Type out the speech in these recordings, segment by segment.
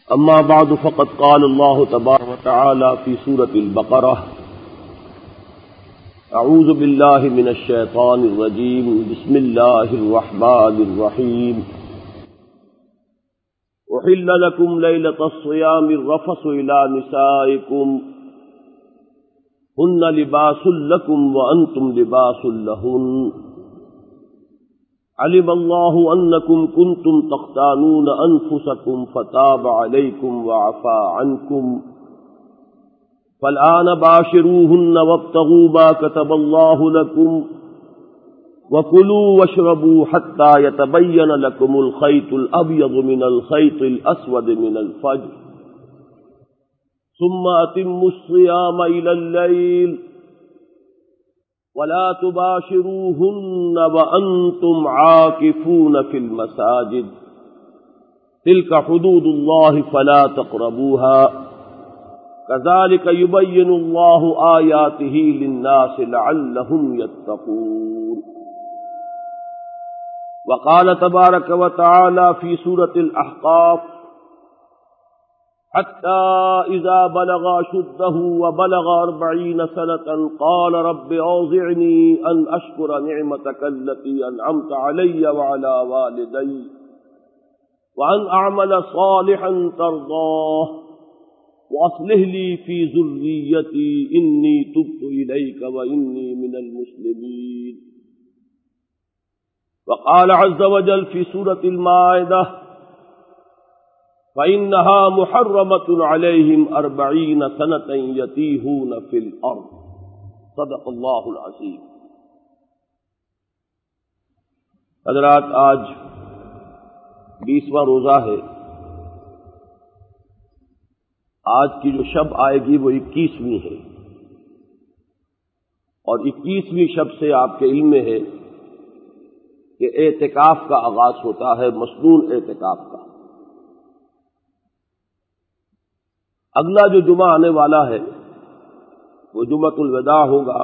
أما بعد فقد قال الله تبارك وتعالى في سورة البقرة أعوذ بالله من الشيطان الرجيم بسم الله الرحمن الرحيم أحل لكم ليلة الصيام الرفث إلى نسائكم هن لباس لكم وأنتم لباس لهن علم الله أنكم كنتم تختانون أنفسكم فتاب عليكم وعفى عنكم فالآن باشروهن وابتغوا ما كتب الله لكم وكلوا واشربوا حتى يتبين لكم الخيط الأبيض من الخيط الأسود من الفجر ثم أتموا الصيام إلى الليل ولا تباشروهن وأنتم عاكفون في المساجد تلك حدود الله فلا تقربوها كذلك يبين الله آياته للناس لعلهم يتقون وقال تبارك وتعالى في سورة الأحقاف حتى إذا بلغ أشده وبلغ 40 سنة قال رب أوزعني أن أشكر نعمتك التي أنعمت علي وعلى والدي وأن أعمل صالحا ترضاه وأصلح لي في ذريتي إني تبت إليك وإني من المسلمين وقال عز وجل في سورة المائدة فإنها محرمة عليهم 40 سنة يتيهون في الأرض صدق اللہ العظیم۔ حضرات، آج 20واں روزہ ہے۔ آج کی جو شب آئے گی وہ 21ویں ہے، اور 21ویں شب سے آپ کے علم میں ہے کہ اعتکاف کا آغاز ہوتا ہے، مسنون اعتکاف کا۔ اگلا جو جمعہ آنے والا ہے وہ جمعۃ الوداع ہوگا،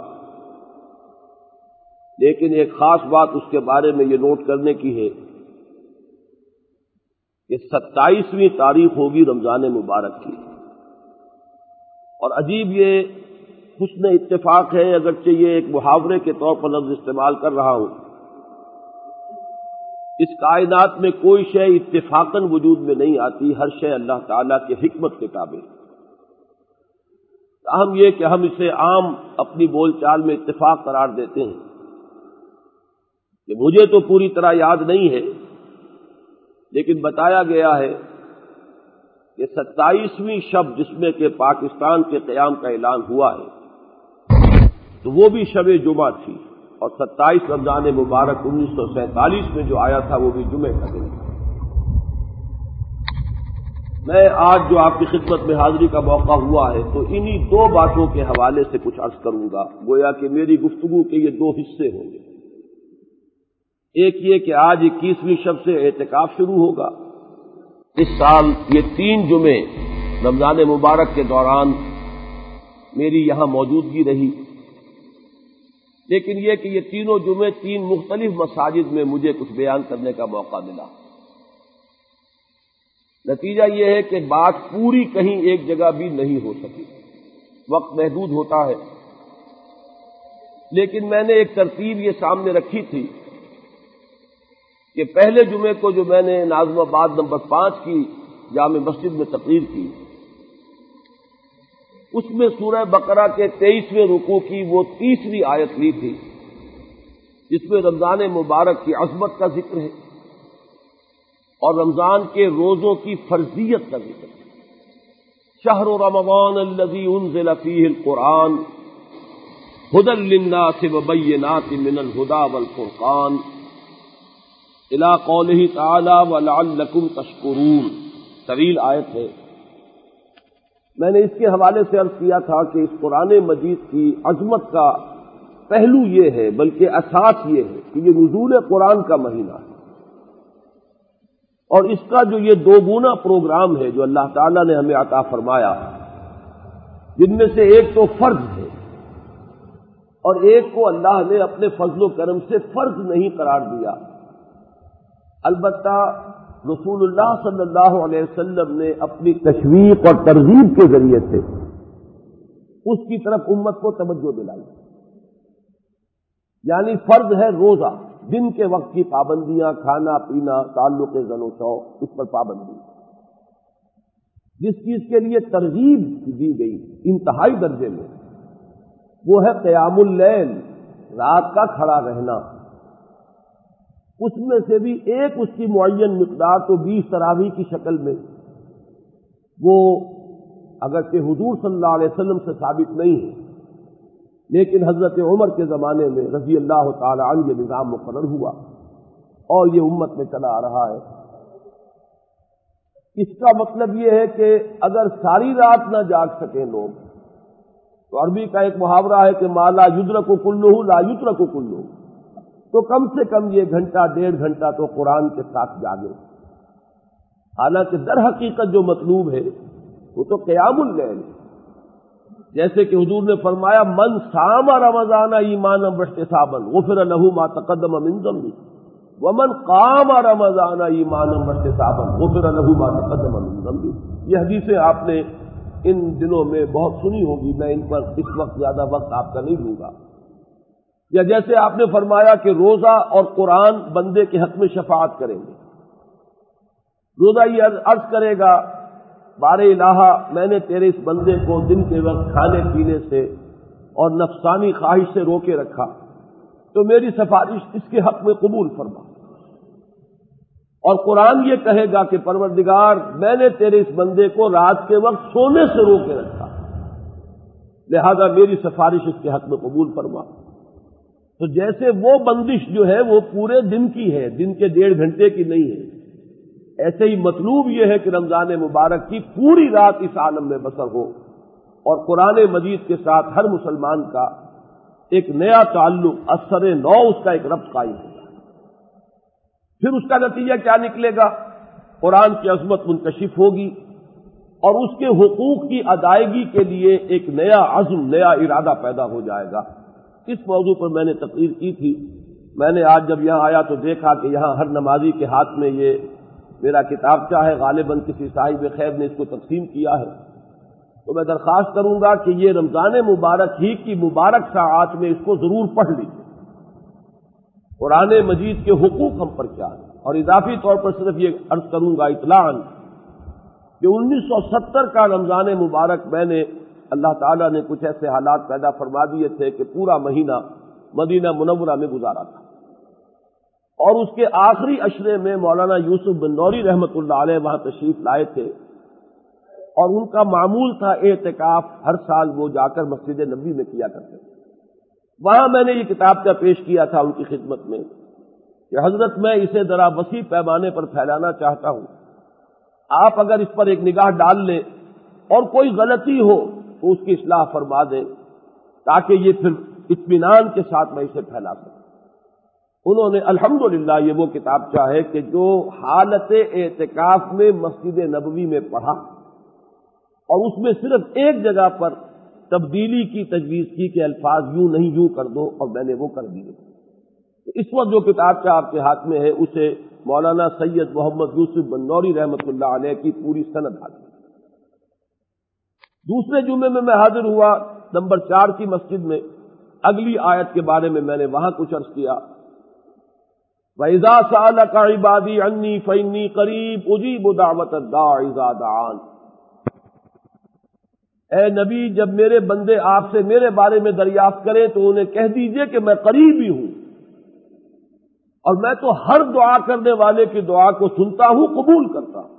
لیکن ایک خاص بات اس کے بارے میں یہ نوٹ کرنے کی ہے کہ 27ویں تاریخ ہوگی رمضان مبارک کی، اور عجیب یہ حسن اتفاق ہے، اگرچہ یہ ایک محاورے کے طور پر لفظ استعمال کر رہا ہوں۔ اس کائنات میں کوئی شے اتفاقاً وجود میں نہیں آتی، ہر شے اللہ تعالیٰ کے حکمت کے تابع۔ اہم یہ کہ ہم اسے عام اپنی بول چال میں اتفاق قرار دیتے ہیں کہ مجھے تو پوری طرح یاد نہیں ہے، لیکن بتایا گیا ہے کہ 27ویں شب جس میں کہ پاکستان کے قیام کا اعلان ہوا ہے تو وہ بھی شب جمعہ تھی، اور 27 رمضان مبارک 1947 میں جو آیا تھا وہ بھی جمعے کا دن تھا۔ میں آج جو آپ کی خدمت میں حاضری کا موقع ہوا ہے تو انہی دو باتوں کے حوالے سے کچھ عرض کروں گا، گویا کہ میری گفتگو کے یہ دو حصے ہوں گے۔ ایک یہ کہ آج 21ویں شب سے اعتکاف شروع ہوگا۔ اس سال یہ 3 جمعے رمضان مبارک کے دوران میری یہاں موجودگی رہی، لیکن یہ کہ یہ تینوں جمعے 3 مختلف مساجد میں مجھے کچھ بیان کرنے کا موقع ملا۔ نتیجہ یہ ہے کہ بات پوری کہیں ایک جگہ بھی نہیں ہو سکی، وقت محدود ہوتا ہے، لیکن میں نے ایک ترتیب یہ سامنے رکھی تھی کہ پہلے جمعے کو جو میں نے ناظم آباد نمبر 5 کی جامع مسجد میں تقریر کی، اس میں سورہ بقرہ کے 23ویں رکوع کی وہ 30ویں آیت لی تھی جس میں رمضان مبارک کی عظمت کا ذکر ہے اور رمضان کے روزوں کی فرضیت کا ذکر ہے۔ شہر رمضان الذی انزل فیہ القرآن ھدی للناس وبینات من الھدی والفرقان الی قولہ تعالی ولعلکم تشکرون، طویل آیت ہے۔ میں نے اس کے حوالے سے عرض کیا تھا کہ اس قرآن مجید کی عظمت کا پہلو یہ ہے، بلکہ اساس یہ ہے کہ یہ نزول قرآن کا مہینہ ہے، اور اس کا جو یہ 2 گنا پروگرام ہے جو اللہ تعالیٰ نے ہمیں عطا فرمایا، جن میں سے ایک تو فرض ہے اور ایک کو اللہ نے اپنے فضل و کرم سے فرض نہیں قرار دیا، البتہ رسول اللہ صلی اللہ علیہ وسلم نے اپنی تشویق اور ترغیب کے ذریعے سے اس کی طرف امت کو توجہ دلائی. یعنی فرض ہے روزہ، دن کے وقت کی پابندیاں، کھانا پینا، تعلق زن و شو، اس پر پابندی. جس چیز کے لیے ترغیب دی گئی انتہائی درجے میں وہ ہے قیام اللیل، رات کا کھڑا رہنا. اس میں سے بھی ایک اس کی معین مقدار تو 20 تراویح کی شکل میں، وہ اگرچہ حضور صلی اللہ علیہ وسلم سے ثابت نہیں ہے، لیکن حضرت عمر کے زمانے میں رضی اللہ تعالی عنہ یہ نظام مقرر ہوا اور یہ امت میں چلا آ رہا ہے. اس کا مطلب یہ ہے کہ اگر ساری رات نہ جاگ سکیں لوگ، تو عربی کا ایک محاورہ ہے کہ ما لا یدرک کلہ لا یترک کلہ، تو کم سے کم یہ گھنٹہ 1.5 گھنٹہ تو قرآن کے ساتھ جاگے. حالانکہ در حقیقت جو مطلوب ہے وہ تو قیام اللیل، جیسے کہ حضور نے فرمایا من صام رمضان ایمانا واحتسابا غفر له ما تقدم من ذنبه ومن قام رمضان ایمانا واحتسابا غفر له ما تقدم من ذنبه. یہ حدیثیں آپ نے ان دنوں میں بہت سنی ہوگی، میں ان پر اس وقت زیادہ وقت آپ کا نہیں لوں گا. یا جیسے آپ نے فرمایا کہ روزہ اور قرآن بندے کے حق میں شفاعت کریں گے. روزہ یہ عرض کرے گا بار الہ، میں نے تیرے اس بندے کو دن کے وقت کھانے پینے سے اور نفسانی خواہش سے روکے رکھا، تو میری سفارش اس کے حق میں قبول فرما. اور قرآن یہ کہے گا کہ پروردگار میں نے تیرے اس بندے کو رات کے وقت سونے سے روکے رکھا، لہذا میری سفارش اس کے حق میں قبول فرما. تو جیسے وہ بندش جو ہے وہ پورے دن کی ہے، دن کے 1.5 گھنٹے کی نہیں ہے، ایسے ہی مطلوب یہ ہے کہ رمضان مبارک کی پوری رات اس عالم میں بسر ہو اور قرآن مجید کے ساتھ ہر مسلمان کا ایک نیا تعلق، اثر نو اس کا ایک ربط قائم ہوگا. پھر اس کا نتیجہ کیا نکلے گا؟ قرآن کی عظمت منکشف ہوگی اور اس کے حقوق کی ادائیگی کے لیے ایک نیا عزم، نیا ارادہ پیدا ہو جائے گا. اس موضوع پر میں نے تقریر کی تھی. میں نے آج جب یہاں آیا تو دیکھا کہ یہاں ہر نمازی کے ہاتھ میں یہ میرا کتابچہ ہے، غالباً کسی صاحب خیر نے اس کو تقسیم کیا ہے. تو میں درخواست کروں گا کہ یہ رمضان مبارک ہی کی مبارک ساعات میں اس کو ضرور پڑھ لیجیے. قرآن مجید کے حقوق ہم پر کیا ہے. اور اضافی طور پر صرف یہ عرض کروں گا اطلاعاً کہ 1970 کا رمضان مبارک میں نے اللہ تعالیٰ نے کچھ ایسے حالات پیدا فرما دیے تھے کہ پورا مہینہ مدینہ منورہ میں گزارا تھا، اور اس کے آخری عشرے میں مولانا یوسف بن نوری رحمۃ اللہ علیہ وہاں تشریف لائے تھے، اور ان کا معمول تھا اعتکاف، ہر سال وہ جا کر مسجد نبوی میں کیا کرتے تھے. وہاں میں نے یہ کتاب کا پیش کیا تھا ان کی خدمت میں کہ حضرت میں اسے ذرا وسیع پیمانے پر پھیلانا چاہتا ہوں، آپ اگر اس پر ایک نگاہ ڈال لیں اور کوئی غلطی ہو تو اس کی اصلاح فرما دیں تاکہ یہ پھر اطمینان کے ساتھ میں اسے پھیلا سکوں. انہوں نے الحمدللہ یہ وہ کتاب چاہے کہ جو حالت اعتکاف میں مسجد نبوی میں پڑھا اور اس میں صرف ایک جگہ پر تبدیلی کی تجویز کی کہ الفاظ یوں نہیں یوں کر دو، اور میں نے وہ کر دیے. اس وقت جو کتاب آپ کے ہاتھ میں ہے اسے مولانا سید محمد یوسف بن نوری رحمۃ اللہ علیہ کی پوری سند حاصل. دوسرے جمعے میں حاضر ہوا نمبر 4 کی مسجد میں. اگلی آیت کے بارے میں میں نے وہاں کچھ عرض کیا، وَإِذَا سَأَلَكَ عِبَادِي عَنِّي فَإِنِّي قَرِيبٌ أُجِيبُ دَعْوَةَ الدَّاعِ إِذَا دَعَانِ. اے نبی، جب میرے بندے آپ سے میرے بارے میں دریافت کریں تو انہیں کہہ دیجئے کہ میں قریب ہی ہوں، اور میں تو ہر دعا کرنے والے کی دعا کو سنتا ہوں، قبول کرتا ہوں.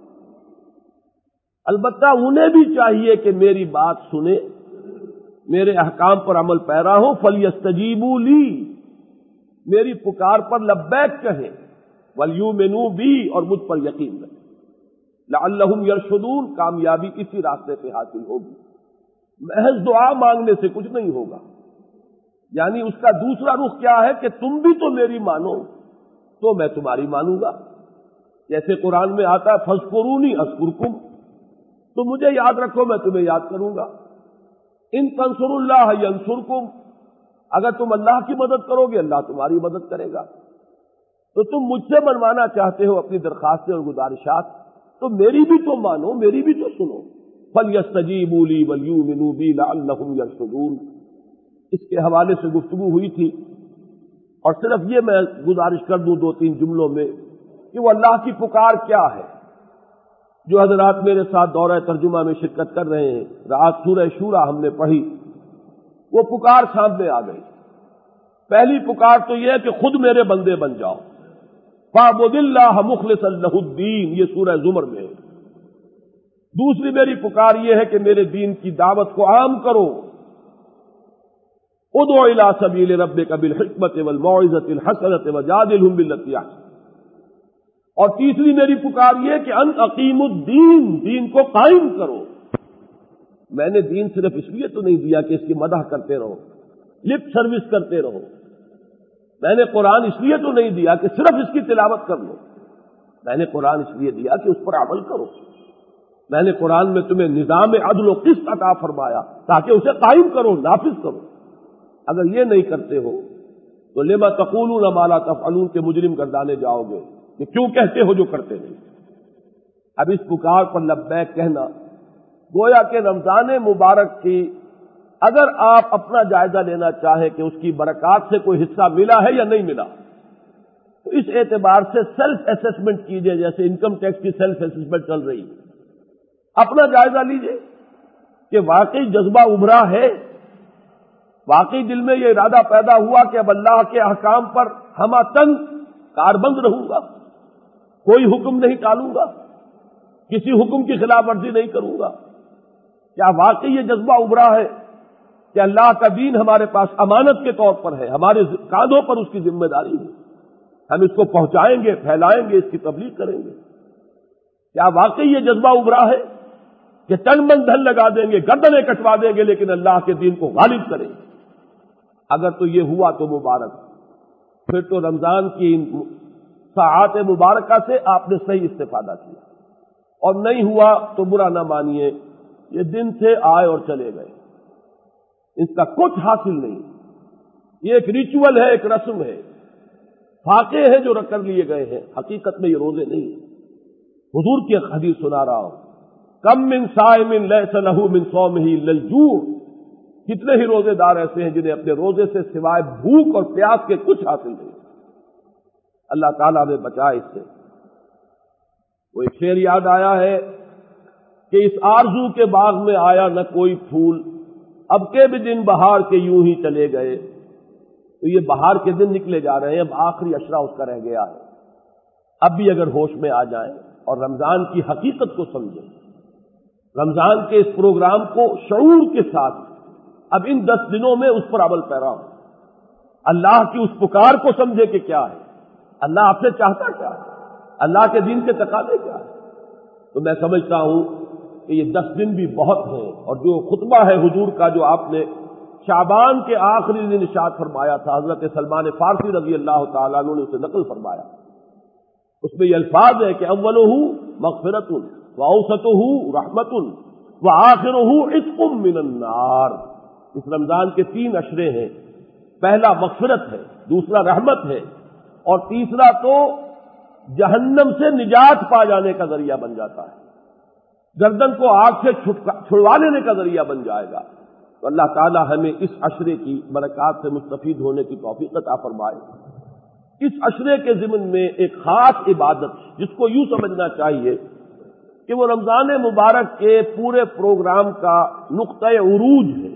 البتہ انہیں بھی چاہیے کہ میری بات سنیں، میرے احکام پر عمل پیرا ہو. فَلْيَسْتَجِيبُوا لِي، میری پکار پر لبیک کہیں. وَلْيُؤْمِنُوا بِي، اور مجھ پر یقین رکھیں. لَعَلَّهُمْ يَرْشُدُونَ، کامیابی اسی راستے سے حاصل ہوگی. محض دعا مانگنے سے کچھ نہیں ہوگا. یعنی اس کا دوسرا رخ کیا ہے کہ تم بھی تو میری مانو تو میں تمہاری مانوں گا. جیسے قرآن میں آتا ہے فَاذْكُرُونِي أَذْكُرْكُمْ، تو مجھے یاد رکھو میں تمہیں یاد کروں گا. ان تنصروا اللہ ینصرکم، اگر تم اللہ کی مدد کرو گے اللہ تمہاری مدد کرے گا. تو تم مجھ سے منوانا چاہتے ہو اپنی درخواستیں اور گزارشات، تو میری بھی تو مانو، میری بھی تو سنو۔ فَلْيَسْتَجِيبُوا لِي وَلْيُؤْمِنُوا بِي لَعَلَّهُمْ يَرْشُدُونَ۔ اس کے حوالے سے گفتگو ہوئی تھی، اور صرف یہ میں گزارش کر دوں 2-3 جملوں میں کہ وہ اللہ کی پکار کیا ہے۔ جو حضرات میرے ساتھ دورہ ترجمہ میں شرکت کر رہے ہیں، رات سورہ شورى ہم نے پڑھی، وہ پکار سامنے آ گئی۔ پہلی پکار تو یہ ہے کہ خود میرے بندے بن جاؤ، فَاعْبُدِ اللَّهَ مُخْلِصًا لَهُ الدِّينَ، یہ سورہ زمر میں ہے۔ دوسری میری پکار یہ ہے کہ میرے دین کی دعوت کو عام کرو، ادعو الی سبیل ربک بالحکمۃ والموعظۃ الحسنۃ وجادلھم باللتی احسن۔ اور تیسری میری پکار یہ کہ ان اقیموا الدین، دین کو قائم کرو۔ میں نے دین صرف اس لیے تو نہیں دیا کہ اس کی مدح کرتے رہو، لپ سروس کرتے رہو۔ میں نے قرآن اس لیے تو نہیں دیا کہ صرف اس کی تلاوت کر لو، میں نے قرآن اس لیے دیا کہ اس پر عمل کرو۔ میں نے قرآن میں تمہیں نظام عدل و قسط عطا فرمایا تاکہ اسے قائم کرو، نافذ کرو۔ اگر یہ نہیں کرتے ہو تو لما تقولون ما لا تفعلون کے مجرم گردانے جاؤ گے کہ کیوں کہتے ہو جو کرتے نہیں۔ اب اس پکار پر لبیک کہنا گویا کہ رمضان مبارک کی اگر آپ اپنا جائزہ لینا چاہیں کہ اس کی برکات سے کوئی حصہ ملا ہے یا نہیں ملا، تو اس اعتبار سے سیلف اسیسمنٹ کیجئے، جیسے انکم ٹیکس کی سیلف اسیسمنٹ چل رہی ہے۔ اپنا جائزہ لیجئے کہ واقعی جذبہ ابھرا ہے، واقعی دل میں یہ ارادہ پیدا ہوا کہ اب اللہ کے احکام پر ہمہ تن کاربند رہوں گا، کوئی حکم نہیں ٹالوں گا، کسی حکم کی خلاف ورزی نہیں کروں گا۔ کیا واقعی یہ جذبہ ابھرا ہے کہ اللہ کا دین ہمارے پاس امانت کے طور پر ہے، ہمارے کاندھوں پر اس کی ذمہ داری ہے، ہم اس کو پہنچائیں گے، پھیلائیں گے، اس کی تبلیغ کریں گے؟ کیا واقعی یہ جذبہ ابھرا ہے کہ تن من دھن لگا دیں گے، گردنیں کٹوا دیں گے، لیکن اللہ کے دین کو غالب کریں گے؟ اگر تو یہ ہوا تو مبارک، پھر تو رمضان کی ساعات مبارکہ سے آپ نے صحیح استفادہ کیا، اور نہیں ہوا تو برا نہ مانیے، یہ دن تھے آئے اور چلے گئے، اس کا کچھ حاصل نہیں۔ یہ ایک ریچول ہے، ایک رسم ہے، فاقے ہیں جو کر لیے گئے ہیں، حقیقت میں یہ روزے نہیں ہیں۔ حضور کی ایک حدیث سنا رہا ہوں، کم من صائم لیس لہ من صومہ الا الجوع، کتنے ہی روزے دار ایسے ہیں جنہیں اپنے روزے سے سوائے بھوک اور پیاس کے کچھ حاصل نہیں۔ اللہ تعالیٰ ہمیں بچائے اس سے۔ وہ ایک شعر یاد آیا ہے کہ اس آرزو کے باغ میں آیا نہ کوئی پھول، اب کے بھی دن بہار کے یوں ہی چلے گئے۔ تو یہ بہار کے دن نکلے جا رہے ہیں، اب آخری اشرا اس کا رہ گیا ہے۔ اب بھی اگر ہوش میں آ جائیں اور رمضان کی حقیقت کو سمجھیں، رمضان کے اس پروگرام کو شعور کے ساتھ اب ان 10 دنوں میں اس پر عمل پیرا ہو، اللہ کی اس پکار کو سمجھے کہ کیا ہے، اللہ آپ سے چاہتا کیا ہے، اللہ کے دین کے تقاضے کیا ہے۔ تو میں سمجھتا ہوں کہ یہ 10 دن بھی بہت ہیں، اور جو خطبہ ہے حضور کا جو آپ نے شعبان کے آخری دن ارشاد فرمایا تھا، حضرت سلمان فارسی رضی اللہ تعالیٰ عنہ نے اسے نقل فرمایا، اس میں یہ الفاظ ہے کہ اولہ مغفرۃ واوسطہ رحمۃ وآخرہ عتق من النار۔ اس رمضان کے 3 اشرے ہیں، پہلا مغفرت ہے، دوسرا رحمت ہے، اور تیسرا تو جہنم سے نجات پا جانے کا ذریعہ بن جاتا ہے، گردن کو آگ سے چھڑوا لینے کا ذریعہ بن جائے گا۔ تو اللہ تعالی ہمیں اس عشرے کی برکات سے مستفید ہونے کی توفیق عطا فرمائے۔ اس عشرے کے ضمن میں ایک خاص عبادت جس کو یوں سمجھنا چاہیے کہ وہ رمضان مبارک کے پورے پروگرام کا نقطۂ عروج ہے،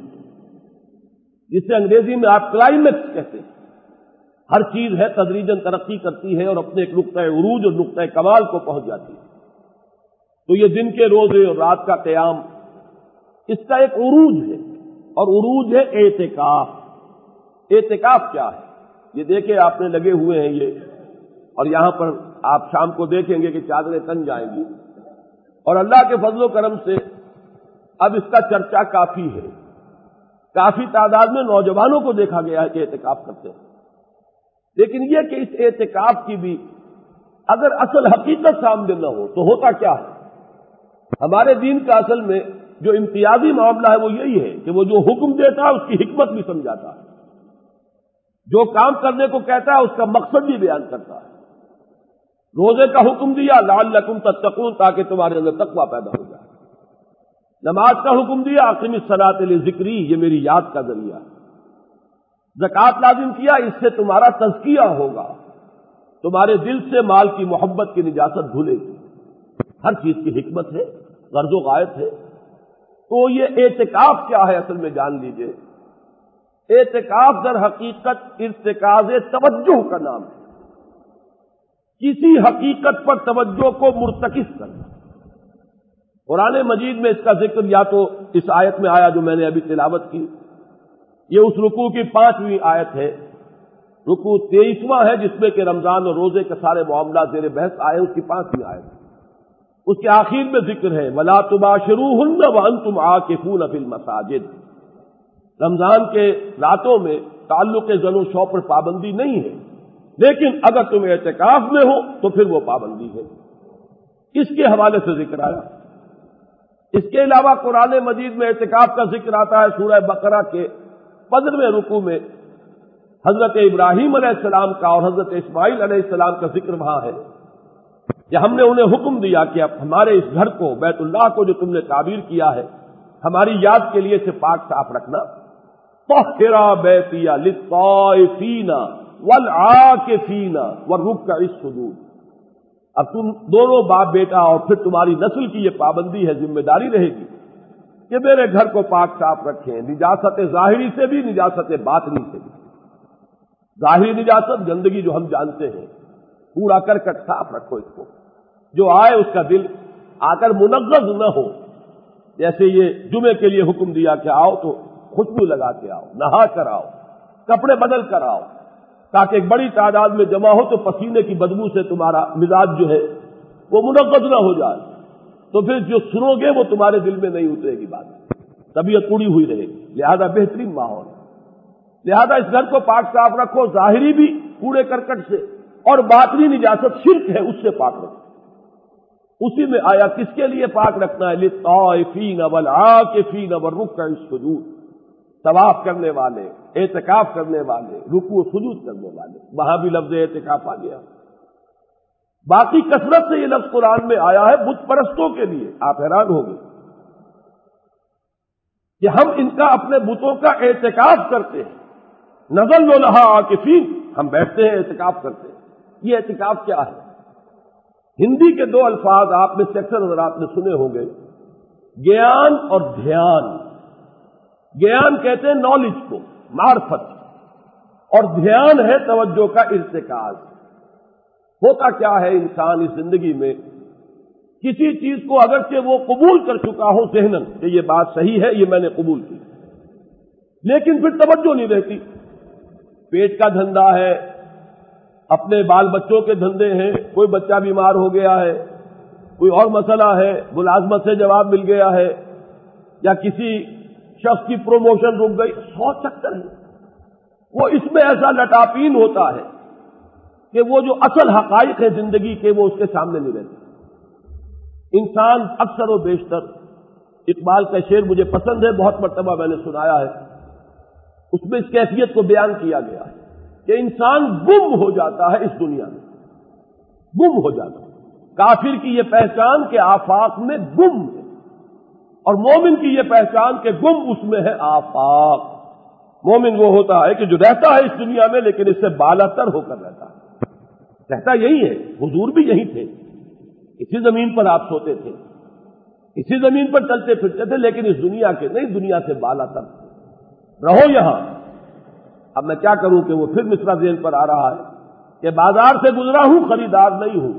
جسے انگریزی میں آپ کلائمیکس کہتے ہیں۔ ہر چیز ہے تدریجاً ترقی کرتی ہے اور اپنے ایک نقطۂ عروج اور نقطۂ کمال کو پہنچ جاتی ہے۔ تو یہ دن کے روزے اور رات کا قیام اس کا ایک عروج ہے، اور عروج ہے اعتکاف۔ اعتکاف کیا ہے؟ یہ دیکھیں آپ نے لگے ہوئے ہیں یہ، اور یہاں پر آپ شام کو دیکھیں گے کہ چادریں تن جائیں گی، اور اللہ کے فضل و کرم سے اب اس کا چرچا کافی ہے، کافی تعداد میں نوجوانوں کو دیکھا گیا ہے کہ اعتکاف کرتے ہیں۔ لیکن یہ کہ اس اعتکاف کی بھی اگر اصل حقیقت سامنے نہ ہو تو ہوتا کیا ہے؟ ہمارے دین کا اصل میں جو امتیازی معاملہ ہے وہ یہی ہے کہ وہ جو حکم دیتا ہے اس کی حکمت بھی سمجھاتا ہے، جو کام کرنے کو کہتا ہے اس کا مقصد بھی بیان کرتا ہے۔ روزے کا حکم دیا لعلکم تتقون، تاکہ تمہارے اندر تقوی پیدا ہو جائے۔ نماز کا حکم دیا اقیم الصلاۃ لذکری، یہ میری یاد کا ذریعہ ہے۔ زکوٰۃ لازم کیا، اس سے تمہارا تزکیہ ہوگا، تمہارے دل سے مال کی محبت کی نجاست دھلے گی۔ ہر چیز کی حکمت ہے، غرض و غایت ہے۔ تو یہ اعتکاف کیا ہے اصل میں جان لیجئے۔ اعتکاف در حقیقت ارتکاز توجہ کا نام ہے، کسی حقیقت پر توجہ کو مرتکز کرنا۔ قرآن مجید میں اس کا ذکر یا تو اس آیت میں آیا جو میں نے ابھی تلاوت کی، یہ اس رکوع کی 5ویں آیت ہے، رکوع 23واں ہے جس میں کہ رمضان اور روزے کے سارے معاملات زیر بحث آئے، اس کی 5ویں آیت ہے۔ اس کے آخر میں ذکر ہے وَلَا تُبَاشِرُوهُنَّ وَأَنْتُمْ عَاكِفُونَ فِي الْمَسَاجِدِ، رمضان کے راتوں میں تعلق زن و شو پر پابندی نہیں ہے، لیکن اگر تم اعتکاف میں ہو تو پھر وہ پابندی ہے۔ اس کے حوالے سے ذکر آیا۔ اس کے علاوہ قرآن مجید میں اعتکاف کا ذکر آتا ہے سورہ بقرہ کے 15ویں رکوع میں، حضرت ابراہیم علیہ السلام کا اور حضرت اسماعیل علیہ السلام کا ذکر وہاں ہے کہ ہم نے انہیں حکم دیا کہ اب ہمارے اس گھر کو، بیت اللہ کو جو تم نے تعبیر کیا ہے، ہماری یاد کے لیے اسے پاک صاف رکھنا۔ طَهِّرَا بَيْتِيَ لِلطَّائِفِينَ وَالْعَاكِفِينَ وَالرُّكَّعِ السُّجُودِ۔ اب تم دونوں باپ بیٹا اور پھر تمہاری نسل کی یہ پابندی ہے، ذمہ داری رہے گی کہ میرے گھر کو پاک صاف رکھیں، نجاست ظاہری سے بھی، نجاست باطنی سے بھی۔ ظاہری نجاست گندگی جو ہم جانتے ہیں، کوڑا کرکٹ صاف رکھو اس کو، جو آئے اس کا دل آ کر منغز نہ ہو۔ جیسے یہ جمعے کے لیے حکم دیا کہ آؤ تو خوشبو لگا کے آؤ، نہا کر آؤ، کپڑے بدل کر آؤ، تاکہ ایک بڑی تعداد میں جمع ہو تو پسینے کی بدبو سے تمہارا مزاج جو ہے وہ منغز نہ ہو جائے، تو پھر جو سنو گے وہ تمہارے دل میں نہیں اترے گی بات، طبیعت اڑی ہوئی رہے گی۔ لہذا بہترین ماحول، لہذا اس گھر کو پاک صاف رکھو، ظاہری بھی کوڑے کرکٹ سے اور باطنی نجاست شرک ہے اس سے پاک رکھو۔ اسی میں آیا کس کے لیے پاک رکھنا ہے، للطائفین والعاکفین والرکع السجود، طواف کرنے والے، اعتکاف کرنے والے، رکوع و سجود کرنے والے، وہاں بھی لفظ اعتکاف آ گیا۔ باقی کثرت سے یہ لفظ قرآن میں آیا ہے بت پرستوں کے لیے۔ آپ حیران ہوں گے کہ ہم ان کا، اپنے بتوں کا اعتکاف کرتے ہیں، نظل لہا عاکفین، ہم بیٹھتے ہیں اعتکاف کرتے ہیں۔ یہ اعتکاف کیا ہے؟ ہندی کے 2 الفاظ آپ میں سے اکثر حضرات نے سنے ہوں گے، گیان اور دھیان۔ گیان کہتے ہیں نالج کو، معرفت، اور دھیان ہے توجہ کا ارتکاز۔ ہوتا کیا ہے انسان اس زندگی میں، کسی چیز کو اگرچہ وہ قبول کر چکا ہو ذہناً کہ یہ بات صحیح ہے، یہ میں نے قبول کی، لیکن پھر توجہ نہیں رہتی۔ پیٹ کا دھندا ہے، اپنے بال بچوں کے دھندے ہیں، کوئی بچہ بیمار ہو گیا ہے، کوئی اور مسئلہ ہے، ملازمت سے جواب مل گیا ہے، یا کسی شخص کی پروموشن رک گئی، 100 چکر ہے۔ وہ اس میں ایسا لٹاپین ہوتا ہے کہ وہ جو اصل حقائق ہے زندگی کے وہ اس کے سامنے نہیں رہتے۔ انسان اکثر و بیشتر، اقبال کا شعر مجھے پسند ہے، بہت مرتبہ میں نے سنایا ہے، اس میں اس کیفیت کو بیان کیا گیا ہے کہ انسان گم ہو جاتا ہے اس دنیا میں، گم ہو جاتا ہے۔ کافر کی یہ پہچان کہ آفاق میں گم ہے، اور مومن کی یہ پہچان کہ گم اس میں ہے آفاق۔ مومن وہ ہوتا ہے کہ جو رہتا ہے اس دنیا میں لیکن اس سے بالا تر ہو کر رہتا ہے، رہتا یہی ہے۔ حضور بھی یہی تھے، اسی زمین پر آپ سوتے تھے، اسی زمین پر چلتے پھرتے تھے، لیکن اس دنیا کے نہیں، دنیا سے بالا تر رہو یہاں۔ اب میں کیا کروں کہ وہ پھر مصرع ذہن پر آ رہا ہے کہ بازار سے گزرا ہوں، خریدار نہیں ہوں۔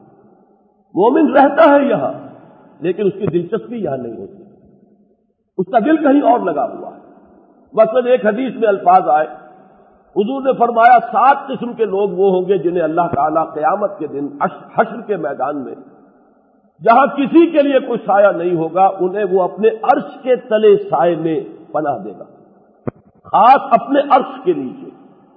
مومن رہتا ہے یہاں لیکن اس کی دلچسپی یہاں نہیں ہوتی، اس کا دل کہیں اور لگا ہوا ہے۔ مثلا ایک حدیث میں الفاظ آئے، حضور نے فرمایا 7 قسم کے لوگ وہ ہوں گے جنہیں اللہ تعالیٰ قیامت کے دن حشر کے میدان میں، جہاں کسی کے لیے کوئی سایہ نہیں ہوگا، انہیں وہ اپنے عرش کے تلے سائے میں پناہ دے گا، خاص اپنے عرش کے نیچے۔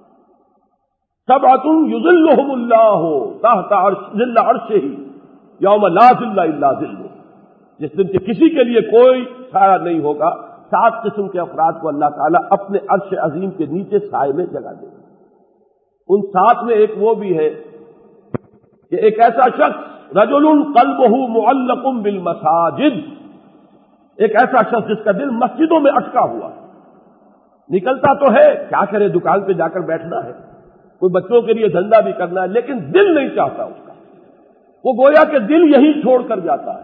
سبعۃ یظلھم اللہ تحت ظل عرشہ یوم لا ظل الا ظلہ، جس دن کہ کسی کے لیے کوئی سایہ نہیں ہوگا، 7 قسم کے افراد کو اللہ تعالیٰ اپنے عرش عظیم کے نیچے سائے میں جگہ دے گا۔ ان 7 میں ایک وہ بھی ہے کہ ایک ایسا شخص رجل قلبہ معلق بالمساجد، ایک ایسا شخص جس کا دل مسجدوں میں اٹکا ہوا ہے، نکلتا تو ہے، کیا کرے، دکان پہ جا کر بیٹھنا ہے، کوئی بچوں کے لیے دھندا بھی کرنا ہے، لیکن دل نہیں چاہتا اس کا، وہ گویا کہ دل یہی چھوڑ کر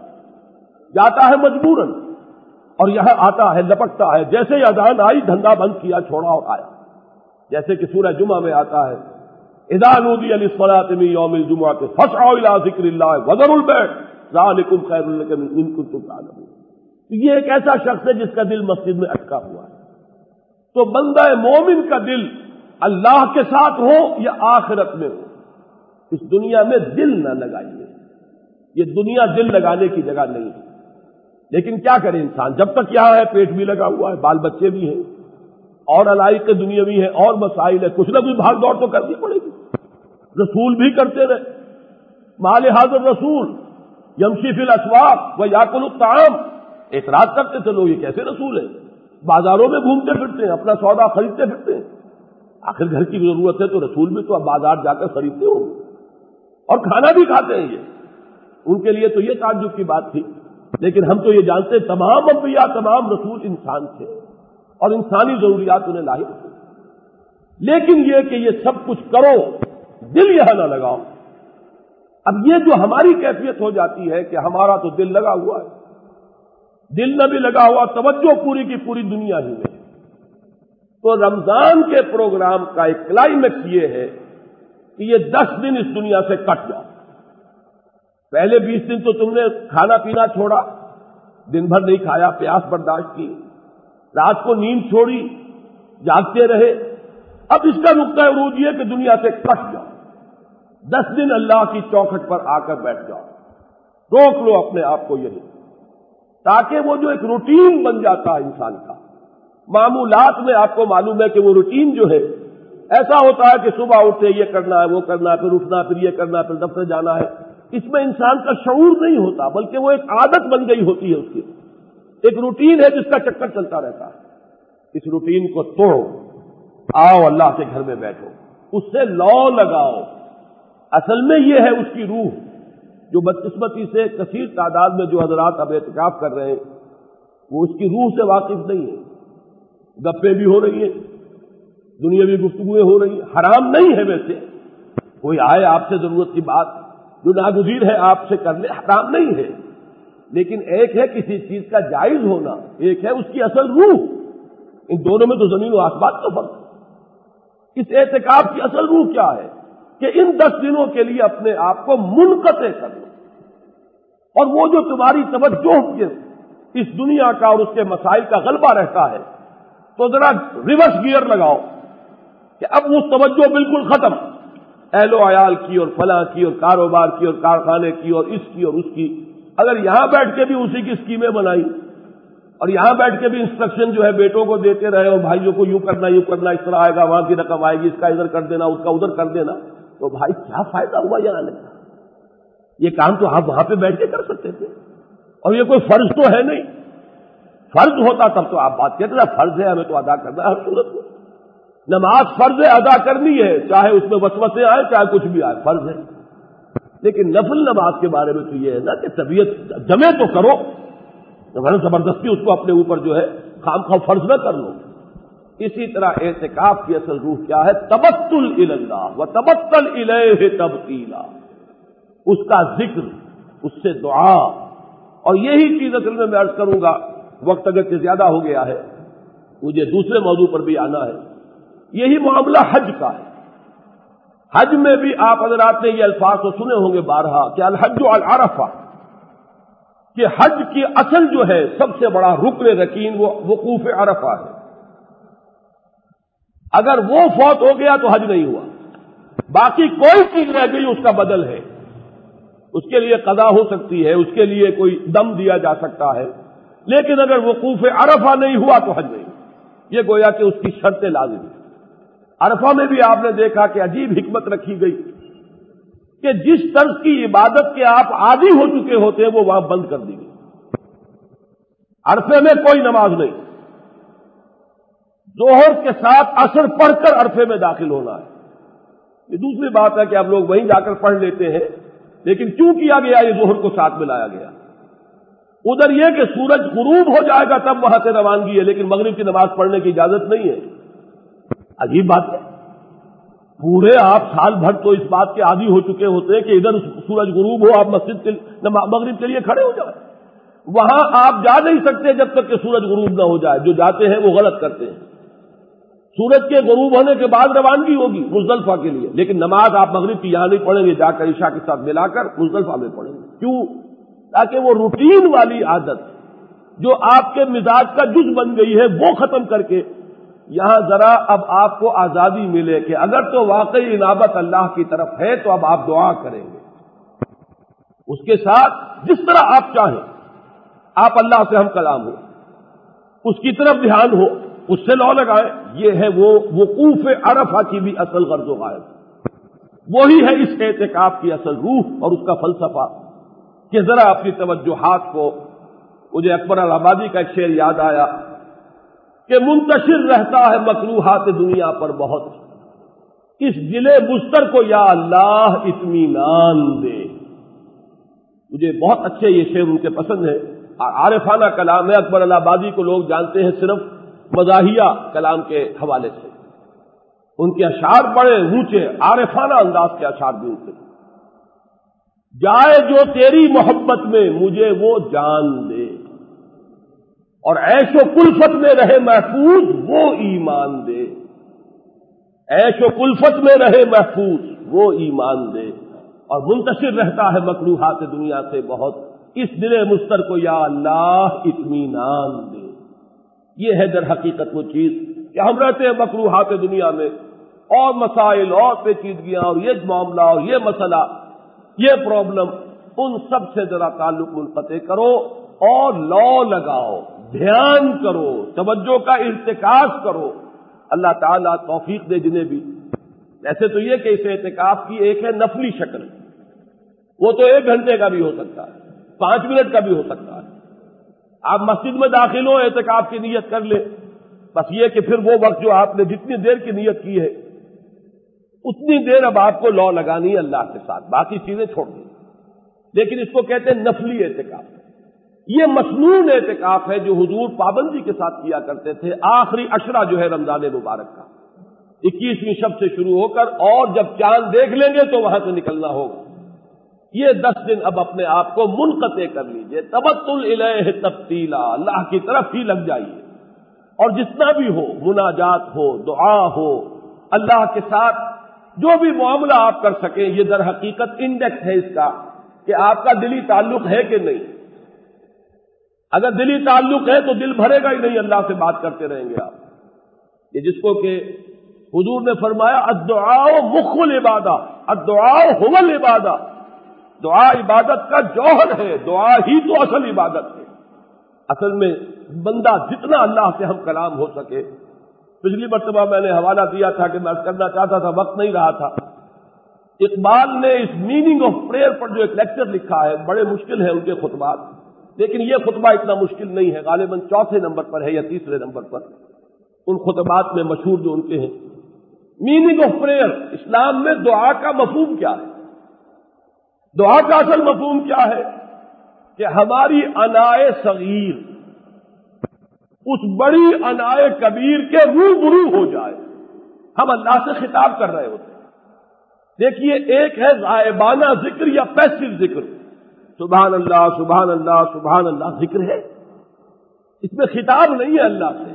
جاتا ہے مجبوراً، اور یہاں آتا ہے، لپکتا ہے، جیسے ہی اذان آئی دھندا بند کیا، چھوڑا اور آیا، جیسے کہ سورہ جمعہ میں آتا ہے اذا نودی للصلاۃ من یوم الجمعۃ فاسعوا الی ذکر اللہ وذروا البیع ذلکم خیر لکم ان کنتم تعلمون۔ یہ ایک ایسا شخص ہے جس کا دل مسجد میں اٹکا ہوا ہے۔ تو بندہ مومن کا دل اللہ کے ساتھ ہو یا آخرت میں ہو، اس دنیا میں دل نہ لگائیے، یہ دنیا دل لگانے کی جگہ نہیں ہے۔ لیکن کیا کرے انسان، جب تک یہاں ہے پیٹ بھی لگا ہوا ہے، بال بچے بھی ہیں، اور علائق دنیاوی ہے، اور مسائل ہے، کچھ نہ کچھ بھاگ دوڑ تو کرنی پڑے گی۔ رسول بھی کرتے رہے، مال حاضر رسول یمشی فی الاسواق و یاکل الطعام، اعتراض کرتے تھے لوگ، یہ کیسے رسول ہیں، بازاروں میں گھومتے پھرتے ہیں، اپنا سودا خریدتے پھرتے ہیں، آخر گھر کی ضرورت ہے تو رسول بھی تو اب بازار جا کر خریدتے ہوں اور کھانا بھی کھاتے ہیں، یہ ان کے لیے تو یہ تعجب کی بات تھی۔ لیکن ہم تو یہ جانتے ہیں تمام انبیاء، تمام رسول انسان تھے اور انسانی ضروریات انہیں لاحق تھی، لیکن یہ کہ یہ سب کچھ کرو دل یہاں نہ لگاؤ۔ اب یہ جو ہماری کیفیت ہو جاتی ہے کہ ہمارا تو دل لگا ہوا ہے، دل نہ بھی لگا ہوا، توجہ پوری کی پوری دنیا ہی میں، تو رمضان کے پروگرام کا ایک کلائمیکس یہ ہے کہ یہ 10 دن اس دنیا سے کٹ جاؤ۔ پہلے 20 دن تو تم نے کھانا پینا چھوڑا، دن بھر نہیں کھایا، پیاس برداشت کی، رات کو نیند چھوڑی، جاگتے رہے، اب اس کا نقطہ عروج یہ کہ دنیا سے کٹ جاؤ، 10 دن اللہ کی چوکھٹ پر آ کر بیٹھ جاؤ، روک لو اپنے آپ کو یہی، تاکہ وہ جو ایک روٹین بن جاتا ہے انسان کا، معمولات میں آپ کو معلوم ہے کہ وہ روٹین جو ہے ایسا ہوتا ہے کہ صبح اٹھتے یہ کرنا ہے، وہ کرنا ہے، پھر اٹھنا، پھر یہ کرنا ہے، پھر دفتر جانا ہے، اس میں انسان کا شعور نہیں ہوتا، بلکہ وہ ایک عادت بن گئی ہوتی ہے، اس کی ایک روٹین ہے جس کا چکر چلتا رہتا ہے۔ اس روٹین کو توڑو، آؤ اللہ کے گھر میں بیٹھو، اس سے لو لگاؤ۔ اصل میں یہ ہے اس کی روح، جو بدقسمتی سے کثیر تعداد میں جو حضرات اب اعتکاف کر رہے ہیں وہ اس کی روح سے واقف نہیں ہے، گپیں بھی ہو رہی ہیں، دنیاوی گفتگویں ہو رہی ہیں، حرام نہیں ہے ویسے، کوئی آئے آپ سے ضرورت کی بات جو ناگزیر ہے آپ سے کر لے، حرام نہیں ہے، لیکن ایک ہے کسی چیز کا جائز ہونا، ایک ہے اس کی اصل روح، ان دونوں میں تو زمین و آسمان کا فرق ہے۔ اس اعتکاف کی اصل روح کیا ہے کہ ان 10 دنوں کے لیے اپنے آپ کو منقطع کر لو، اور وہ جو تمہاری توجہ کے اس دنیا کا اور اس کے مسائل کا غلبہ رہتا ہے تو ذرا ریورس گیئر لگاؤ کہ اب وہ توجہ بالکل ختم، اہل و عیال کی اور فلاں کی اور کاروبار کی اور کارخانے کی اور اس کی اور اس کی، اگر یہاں بیٹھ کے بھی اسی کی اسکیمیں بنائی اور یہاں بیٹھ کے بھی انسٹرکشن جو ہے بیٹوں کو دیتے رہے اور بھائیوں کو یوں کرنا اس طرح آئے گا، وہاں کی رقم آئے گی، اس کا ادھر کر دینا، اس کا ادھر کر دینا، تو بھائی کیا فائدہ ہوا یہاں آنے کا؟ یہ کام تو آپ وہاں پہ بیٹھ کے کر سکتے تھے، اور یہ کوئی فرض تو ہے نہیں، فرض ہوتا تب تو آپ بات کہتے تھے فرض ہے ہمیں تو ادا کرنا ہے ہر صورت میں، نماز فرض ہے ادا کرنی ہے، چاہے اس میں وسوسے آئے چاہے کچھ بھی آئے، فرض ہے۔ لیکن نفل نماز کے بارے میں تو یہ ہے نا کہ طبیعت جمے تو کرو، زبردستی اس کو اپنے اوپر جو ہے خام خواہ فرض نہ کر لو۔ اسی طرح اعتکاف کی اصل روح کیا ہے؟ تبتل الی اللہ و تبتل الیہ تبتیلا، اس کا ذکر، اس سے دعا، اور یہی چیز اصل میں عرض کروں گا، وقت اگرچہ زیادہ ہو گیا ہے، مجھے دوسرے موضوع پر بھی آنا ہے، یہی معاملہ حج کا ہے۔ حج میں بھی آپ حضرات نے یہ الفاظ تو سنے ہوں گے بارہا کہ الحج العرفہ، کہ حج کی اصل جو ہے سب سے بڑا رکن رکین وہ وقوف عرفہ ہے، اگر وہ فوت ہو گیا تو حج نہیں ہوا، باقی کوئی چیز رہ گئی اس کا بدل ہے، اس کے لیے قضا ہو سکتی ہے، اس کے لیے کوئی دم دیا جا سکتا ہے، لیکن اگر وقوف عرفہ نہیں ہوا تو حج نہیں، یہ گویا کہ اس کی شرط لازم ہے۔ عرفہ میں بھی آپ نے دیکھا کہ عجیب حکمت رکھی گئی کہ جس طرز کی عبادت کے آپ عادی ہو چکے ہوتے ہیں وہ وہاں بند کر دی گئی، عرفے میں کوئی نماز نہیں، ظہر کے ساتھ عصر پڑھ کر عرفے میں داخل ہونا ہے۔ یہ دوسری بات ہے کہ اب لوگ وہیں جا کر پڑھ لیتے ہیں، لیکن کیوں کیا گیا یہ ظہر کو ساتھ میں لایا گیا؟ ادھر یہ کہ سورج غروب ہو جائے گا تب وہاں سے روانگی ہے، لیکن مغرب کی نماز پڑھنے کی اجازت نہیں ہے۔ عجیب بات ہے، پورے آپ سال بھر تو اس بات کے عادی ہو چکے ہوتے ہیں کہ ادھر سورج غروب ہو آپ مسجد کے مغرب کے لیے کھڑے ہو جائیں، وہاں آپ جا نہیں سکتے جب تک کہ سورج غروب نہ ہو جائے۔ جو جاتے ہیں وہ غلط کرتے ہیں۔ سورج کے غروب ہونے کے بعد روانگی ہوگی مزدلفہ کے لیے، لیکن نماز آپ مغرب کی یہاں نہیں پڑھیں گے، جا کر عشاء کے ساتھ ملا کر مزدلفہ میں پڑھیں گے۔ کیوں؟ تاکہ وہ روٹین والی عادت جو آپ کے مزاج کا جز بن گئی ہے وہ ختم کر کے یہاں ذرا اب آپ کو آزادی ملے کہ اگر تو واقعی انابت اللہ کی طرف ہے تو اب آپ دعا کریں گے، اس کے ساتھ جس طرح آپ چاہیں آپ اللہ سے ہم کلام ہو، اس کی طرف دھیان ہو، اس سے لو لگائیں۔ یہ ہے وہ وقوف عرفہ کی بھی اصل غرض و غایت، وہی ہے اس اعتکاف کی اصل روح اور اس کا فلسفہ کہ ذرا اپنی توجہات کو، مجھے اکبر الآبادی کا ایک شعر یاد آیا کہ منتشر رہتا ہے مکروہات دنیا پر بہت، اس دل مضطر کو یا اللہ اطمینان دے۔ مجھے بہت اچھے یہ شعر ان کے پسند ہے، عارفانہ کلام ہے۔ اکبر الآبادی کو لوگ جانتے ہیں صرف مزاحیہ کلام کے حوالے سے، ان کے اشعار بڑے اونچے عارفانہ انداز کے اشعار بھی ہوتے ہیں۔ جائے جو تیری محبت میں مجھے وہ جان دے، اور عیش و کلفت میں رہے محفوظ وہ ایمان دے، عیش و کلفت میں رہے محفوظ وہ ایمان دے، اور منتشر رہتا ہے مکروہات دنیا سے بہت، اس دل مضطر کو یا اللہ اطمینان دے۔ یہ ہے در حقیقت وہ چیز کہ ہم رہتے ہیں مکروہات دنیا میں، اور مسائل اور پیچیدگیاں اور یہ معاملہ اور یہ مسئلہ، یہ پرابلم، ان سب سے ذرا تعلق منقطع کرو اور لو لگاؤ، دھیان کرو، توجہ کا ارتکاز کرو۔ اللہ تعالیٰ توفیق دے جنہیں بھی۔ ایسے تو یہ کہ اس اعتکاف کی ایک ہے نفلی شکل، وہ تو 1 گھنٹے کا بھی ہو سکتا ہے، 5 منٹ کا بھی ہو سکتا ہے۔ آپ مسجد میں داخل ہو اعتکاف کی نیت کر لیں، بس یہ کہ پھر وہ وقت جو آپ نے جتنی دیر کی نیت کی ہے اتنی دیر اب آپ کو لو لگانی ہے اللہ کے ساتھ، باقی چیزیں چھوڑ دیں۔ لیکن اس کو کہتے ہیں نفلی اعتکاف۔ یہ مسنون اعتکاف ہے جو حضور پابندی کے ساتھ کیا کرتے تھے۔ آخری عشرہ جو ہے رمضان مبارک کا 21ویں شب سے شروع ہو کر، اور جب چاند دیکھ لیں گے تو وہاں سے نکلنا ہوگا۔ یہ 10 دن اب اپنے آپ کو منقطع کر لیجئے، تبتل الیہ تبتیلا، اللہ کی طرف ہی لگ جائیے، اور جتنا بھی ہو، مناجات ہو، دعا ہو، اللہ کے ساتھ جو بھی معاملہ آپ کر سکیں، یہ در حقیقت انڈیکس ہے اس کا کہ آپ کا دلی تعلق ہے کہ نہیں۔ اگر دلی تعلق ہے تو دل بھرے گا ہی نہیں، اللہ سے بات کرتے رہیں گے آپ۔ یہ جس کو کہ حضور نے فرمایا الدعاء مخ العبادہ، الدعاء هو العبادہ، دعا عبادت کا جوہر ہے، دعا ہی تو اصل عبادت ہے۔ اصل میں بندہ جتنا اللہ سے ہم کلام ہو سکے، پچھلی مرتبہ میں نے حوالہ دیا تھا کہ میں کرنا چاہتا تھا، وقت نہیں رہا تھا۔ اقبال نے اس میننگ آف پریئر پر جو ایک لیکچر لکھا ہے، بڑے مشکل ہیں ان کے خطبات، لیکن یہ خطبہ اتنا مشکل نہیں ہے، غالباً 4 نمبر پر ہے یا 3 نمبر پر ان خطبات میں مشہور جو ان کے ہیں۔ میننگ آف پریئر، اسلام میں دعا کا مفہوم کیا ہے؟ دعا کا اصل مفہوم کیا ہے؟ کہ ہماری انائے صغیر اس بڑی انائے کبیر کے روبرو ہو جائے، ہم اللہ سے خطاب کر رہے ہوتے ہیں۔ دیکھیے، ایک ہے غائبانہ ذکر یا پیسو ذکر، سبحان اللہ سبحان اللہ سبحان اللہ ذکر ہے، اس میں خطاب نہیں ہے اللہ سے،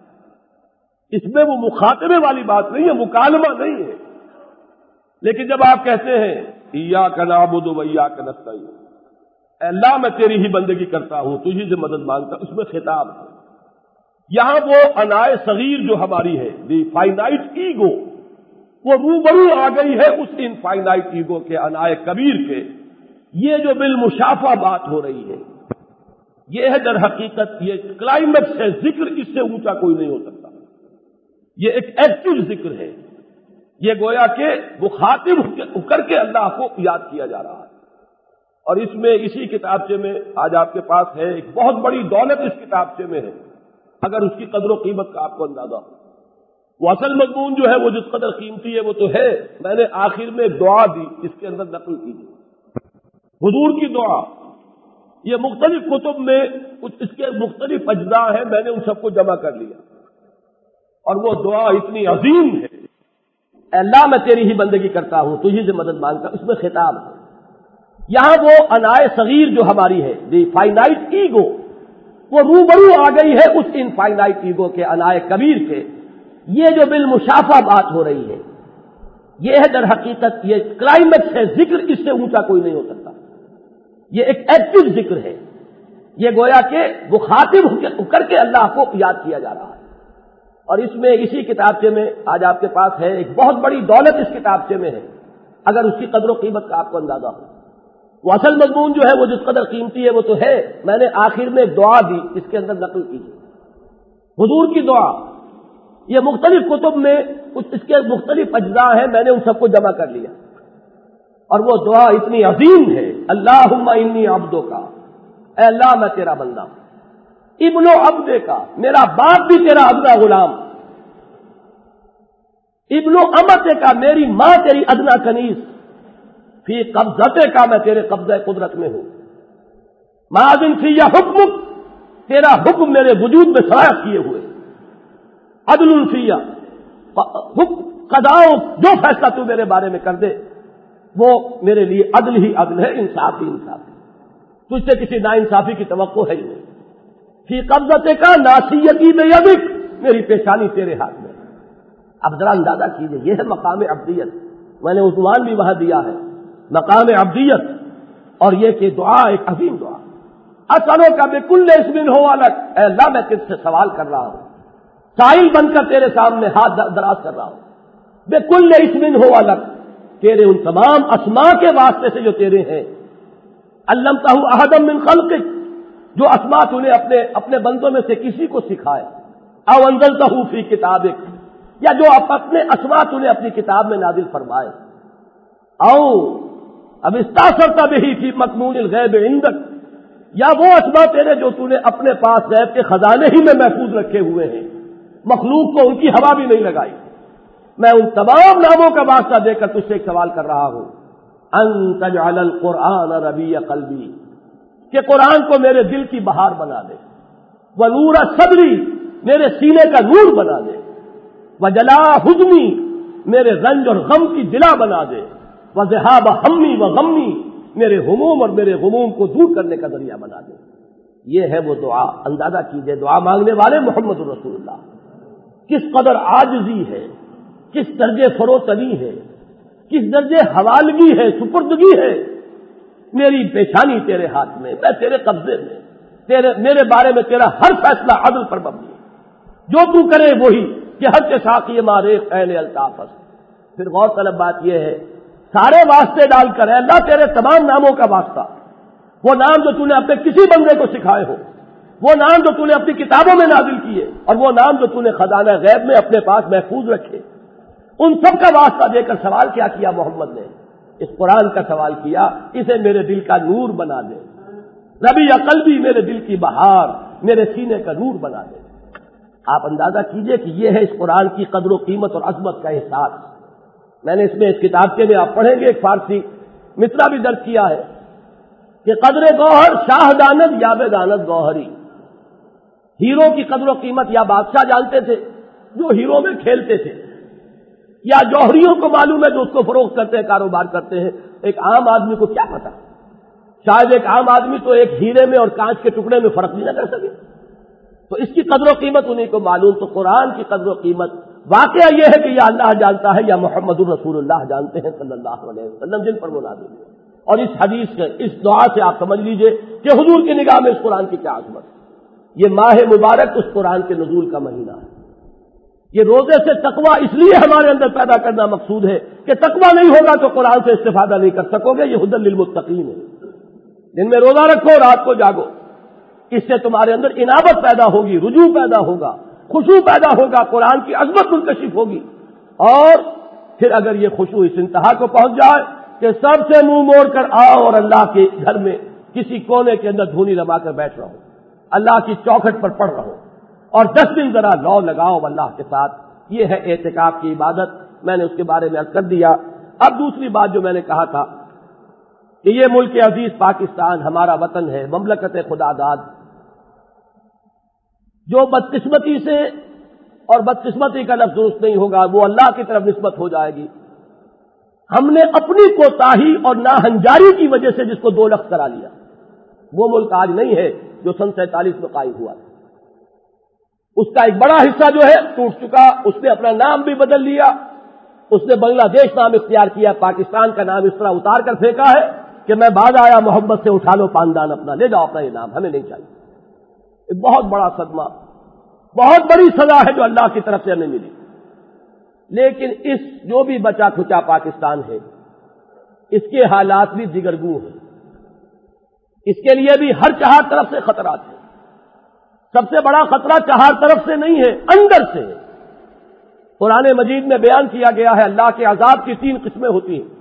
اس میں وہ مخاطبے والی بات نہیں ہے، مکالمہ نہیں ہے۔ لیکن جب آپ کہتے ہیں ایاک نعبد و ایاک نستعین، اے اللہ میں تیری ہی بندگی کرتا ہوں، تجھی سے مدد مانگتا ہوں، اس میں خطاب ہے۔ یہاں وہ انائے صغیر جو ہماری ہے، دی فائنائٹ ایگو، وہ روبرو آ گئی ہے اس انفائنائٹ ایگو کے، انائے کبیر کے۔ یہ جو بالمشافہ بات ہو رہی ہے، یہ ہے در حقیقت یہ کلائمیکس ہے، ذکر اس سے اونچا کوئی نہیں ہو سکتا۔ یہ ایک ایکٹیو ذکر ہے، یہ گویا کہ مخاطب کر کے اللہ کو یاد کیا جا رہا ہے۔ اور اس میں اسی کتابچے میں آج آپ کے پاس ہے ایک بہت بڑی دولت، اس کتابچے میں ہے، اگر اس کی قدر و قیمت کا آپ کو اندازہ ہو۔ وہ اصل مضمون جو ہے وہ جس قدر قیمتی ہے وہ تو ہے، میں نے آخر میں ایک دعا دی، اس کے اندر نقل کیجیے۔ حضور کی دعا یہ مختلف کتب میں اس کے مختلف اجزاء ہیں، میں نے ان سب کو جمع کر لیا، اور وہ دعا اتنی عظیم ہے، اے اللہ میں تیری ہی بندگی کرتا ہوں، تجھی سے مدد مانگتا ہوں، اس میں خطاب ہے۔ یہاں وہ انائے صغیر جو ہماری ہے، دی فائنائٹ ایگو، وہ روبرو آ گئی ہے اس انفائنائٹ ایگو کے، انائے کبیر کے۔ یہ جو بالمشافہ بات ہو رہی ہے، یہ ہے در حقیقت یہ کلائمیکس ہے، ذکر اس سے اونچا کوئی نہیں ہو سکتا، یہ ایک ایکٹیو ذکر ہے، یہ گویا کہ مخاطب ہو کر کے اللہ کو یاد کیا جا رہا ہے۔ اور اس میں اسی کتابچے میں آج آپ کے پاس ہے ایک بہت بڑی دولت، اس کتابچے میں ہے، اگر اس کی قدر و قیمت کا آپ کو اندازہ ہو۔ وہ اصل مضمون جو ہے وہ جس قدر قیمتی ہے وہ تو ہے، میں نے آخر میں ایک دعا دی، اس کے اندر نقل کی حضور کی دعا، یہ مختلف کتب میں اس کے مختلف اجزاء ہیں، میں نے ان سب کو جمع کر لیا، اور وہ دعا اتنی عظیم ہے، اللہم انی عبدک، اے اللہ میں تیرا بندہ ہوں، ابن عبدک، میرا باپ بھی تیرا ادنا غلام، ابن امتک، میری ماں تیری ادنا کنیز، فی قبضتے کا، میں تیرے قبضہ قدرت میں ہوں، ماذن فی حکمک، تیرا حکم میرے وجود میں سرایت کیے ہوئے، عدل فی قضاء، جو فیصلہ تو میرے بارے میں کر دے وہ میرے لیے عدل ہی عدل ہے، انصاف ہی انصاف ہے، تجھ سے کسی ناانصافی کی توقع ہے ہی نہیں، فی قبضتے کا ناصیتی بیدک، میری پیشانی تیرے ہاتھ میں۔ اب ذرا اندازہ کیجئے، یہ ہے مقام عبدیت، میں نے عنوان بھی وہاں دیا ہے، مقام عبدیت، اور یہ کہ دعا ایک عظیم دعا، اسالو کا بکل اسم ہو الگ، اے اللہ میں تجھ سے سوال کر رہا ہوں، سائل بن کر تیرے سامنے ہاتھ دراز کر رہا ہوں، بکل اسم ہو الگ، تیرے ان تمام اسماء کے واسطے سے جو تیرے ہیں، علمتہ احدا من خلقک، جو اسماء تو نے اپنے بندوں میں سے کسی کو سکھائے، او انزلتہ فی کتابک، یا جو اپنے اسماء تو نے اپنی کتاب میں نازل فرمائے، او اب استاثرت بہ فی مکنون الغیب عندک، یا وہ اسماء تیرے جو تو نے اپنے پاس غیب کے خزانے ہی میں محفوظ رکھے ہوئے ہیں، مخلوق کو ان کی ہوا بھی نہیں لگائی، میں ان تمام ناموں کا واسطہ دے کر تجھ سے ایک سوال کر رہا ہوں، ان تجعل القرآن ربیع قلبی، کہ قرآن کو میرے دل کی بہار بنا دے، ونور صدری، میرے سینے کا نور بنا دے، وجلاء حزنی، میرے رنج اور غم کی جلا بنا دے، وذہاب ہمی وغمی، میرے ہموم اور میرے غموم کو دور کرنے کا ذریعہ بنا دے۔ یہ ہے وہ دعا، اندازہ کیجئے دعا مانگنے والے محمد رسول اللہ کس قدر عاجزی ہے، کس درجے فروتنی ہے، کس درجے حوالگی ہے، سپردگی ہے، میری پیشانی تیرے ہاتھ میں، میں تیرے قبضے میں، میرے بارے میں تیرا ہر فیصلہ عدل پر مبنی ہے، جو تو کرے وہی، کہ ہر کے ساقی ماریخ اہل الطافس۔ پھر غور طلب بات یہ ہے، سارے واسطے ڈال کر، اے اللہ تیرے تمام ناموں کا واسطہ، وہ نام جو تو نے اپنے کسی بندے کو سکھائے ہو، وہ نام جو تو نے اپنی کتابوں میں نازل کیے، اور وہ نام جو تو نے خزانہ غیب میں اپنے پاس محفوظ رکھے، ان سب کا واسطہ دے کر سوال کیا کیا محمد نے؟ اس قرآن کا سوال کیا، اسے میرے دل کا نور بنا دے، ربیع قلبی، میرے دل کی بہار، میرے سینے کا نور بنا دے۔ آپ اندازہ کیجئے کہ یہ ہے اس قرآن کی قدر و قیمت اور عظمت کا احساس۔ میں نے اس میں اس کتاب کے میں آپ پڑھیں گے ایک فارسی مصرع بھی درج کیا ہے کہ قدر گوہر شاہ داند یا بے داند گوہری، ہیرو کی قدر و قیمت یا بادشاہ جانتے تھے جو ہیرو میں کھیلتے تھے، یا جوہریوں کو معلوم ہے جو اس کو فروخت کرتے ہیں، کاروبار کرتے ہیں، ایک عام آدمی کو کیا پتا؟ شاید ایک عام آدمی تو ایک ہیرے میں اور کانچ کے ٹکڑے میں فرق نہیں نہ کر سکے، تو اس کی قدر و قیمت انہیں کو معلوم۔ تو قرآن کی قدر و قیمت واقعہ یہ ہے کہ یا اللہ جانتا ہے یا محمد الرسول اللہ جانتے ہیں صلی اللہ علیہ وسلم، جن پر وہ نازل ہے۔ اور اس حدیث سے، اس دعا سے آپ سمجھ لیجئے کہ حضور کی نگاہ میں اس قرآن کی کیا عظمت ہے۔ یہ ماہ مبارک اس قرآن کے نزول کا مہینہ ہے۔ یہ روزے سے تقویٰ اس لیے ہمارے اندر پیدا کرنا مقصود ہے کہ تقویٰ نہیں ہوگا تو قرآن سے استفادہ نہیں کر سکو گے۔ یہ ہدی للمتقین ہے، دن میں روزہ رکھو، رات کو جاگو، اس سے تمہارے اندر انابت پیدا ہوگی، رجوع پیدا ہوگا، خشوع پیدا ہوگا، قرآن کی عظمت منکشف ہوگی، اور پھر اگر یہ خشوع اس انتہا کو پہنچ جائے کہ سب سے منہ موڑ کر آؤ اور اللہ کے گھر میں کسی کونے کے اندر دھونی دبا کر بیٹھ رہو، اللہ کی چوکھٹ پر پڑھ رہو، اور 10 دن ذرا لو لگاؤ اللہ کے ساتھ، یہ ہے اعتکاف کی عبادت۔ میں نے اس کے بارے میں عرض کر دیا۔ اب دوسری بات جو میں نے کہا تھا کہ یہ ملک عزیز پاکستان ہمارا وطن ہے، مملکت خدا داد، جو بدقسمتی سے، اور بدقسمتی کا لفظ درست نہیں ہوگا، وہ اللہ کی طرف نسبت ہو جائے گی، ہم نے اپنی کوتاہی اور ناہنجاری کی وجہ سے جس کو دو لخت کرا لیا، وہ ملک آج نہیں ہے جو سن 47 میں قائم ہوا تھا۔ اس کا ایک بڑا حصہ جو ہے ٹوٹ چکا، اس نے اپنا نام بھی بدل لیا، اس نے بنگلہ دیش نام اختیار کیا، پاکستان کا نام اس طرح اتار کر پھینکا ہے کہ میں بعد آیا محبت سے اٹھا لو پاندان اپنا، لے جاؤ اپنا یہ نام، ہمیں نہیں چاہیے۔ ایک بہت بڑا صدمہ، بہت بڑی سزا ہے جو اللہ کی طرف سے ہمیں ملی۔ لیکن اس جو بھی بچا کھچا پاکستان ہے، اس کے حالات بھی دیگرگوں ہیں، اس کے لیے بھی ہر چہار طرف سے خطرات ہیں۔ سب سے بڑا خطرہ چہار طرف سے نہیں ہے، اندر سے ہے۔ قرآن مجید میں بیان کیا گیا ہے اللہ کے عذاب کی 3 قسمیں ہوتی ہیں۔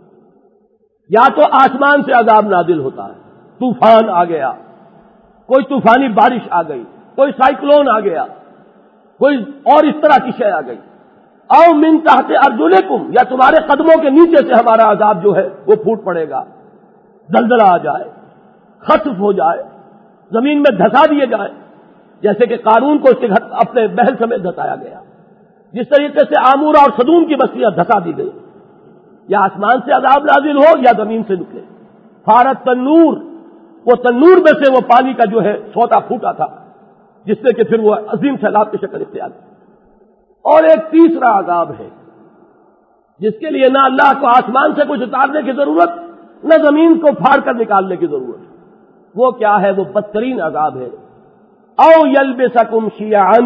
یا تو آسمان سے عذاب نازل ہوتا ہے، طوفان آ گیا، کوئی طوفانی بارش آ گئی، کوئی سائیکلون آ گیا، کوئی اور اس طرح کی شے آ گئی، او من تحت ارجلکم، یا تمہارے قدموں کے نیچے سے ہمارا عذاب جو ہے وہ پھوٹ پڑے گا، زلزلہ آ جائے، خسف ہو جائے، زمین میں دھسا دیے جائے، جیسے کہ قارون کو اپنے محل سمیت دھسایا گیا، جس طریقے سے آمورہ اور صدوم کی بستیاں دھسا دی گئی۔ یا آسمان سے عذاب نازل ہو یا زمین سے نکلے۔ فارت تنور، وہ تنور میں سے وہ پانی کا جو ہے سوتا پھوٹا تھا، جس سے کہ پھر وہ عظیم سیلاب کی شکل اختیار کی۔ اور ایک تیسرا عذاب ہے جس کے لیے نہ اللہ کو آسمان سے کچھ اتارنے کی ضرورت، نہ زمین کو پھاڑ کر نکالنے کی ضرورت۔ وہ کیا ہے؟ وہ بدترین عذاب ہے۔ او یلبسکم شیعا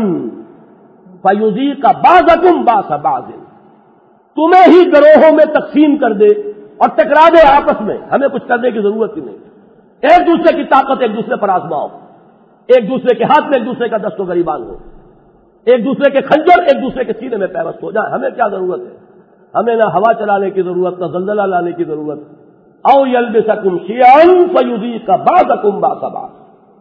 فیذیق بعضکم باس بعض، تمہیں ہی گروہوں میں تقسیم کر دے اور ٹکرا دے آپس میں، ہمیں کچھ کرنے کی ضرورت ہی نہیں۔ ایک دوسرے کی طاقت ایک دوسرے پر آزماؤ، ایک دوسرے کے ہاتھ میں ایک دوسرے کا دست و گریبان ہو، ایک دوسرے کے خنجر ایک دوسرے کے سینے میں پیوست ہو جائے، ہمیں کیا ضرورت ہے؟ ہمیں نہ ہوا چلانے کی ضرورت، نہ زلزلہ لانے کی ضرورت۔ او یلبسکم شیعا فیذیق بعضکم باس بعض،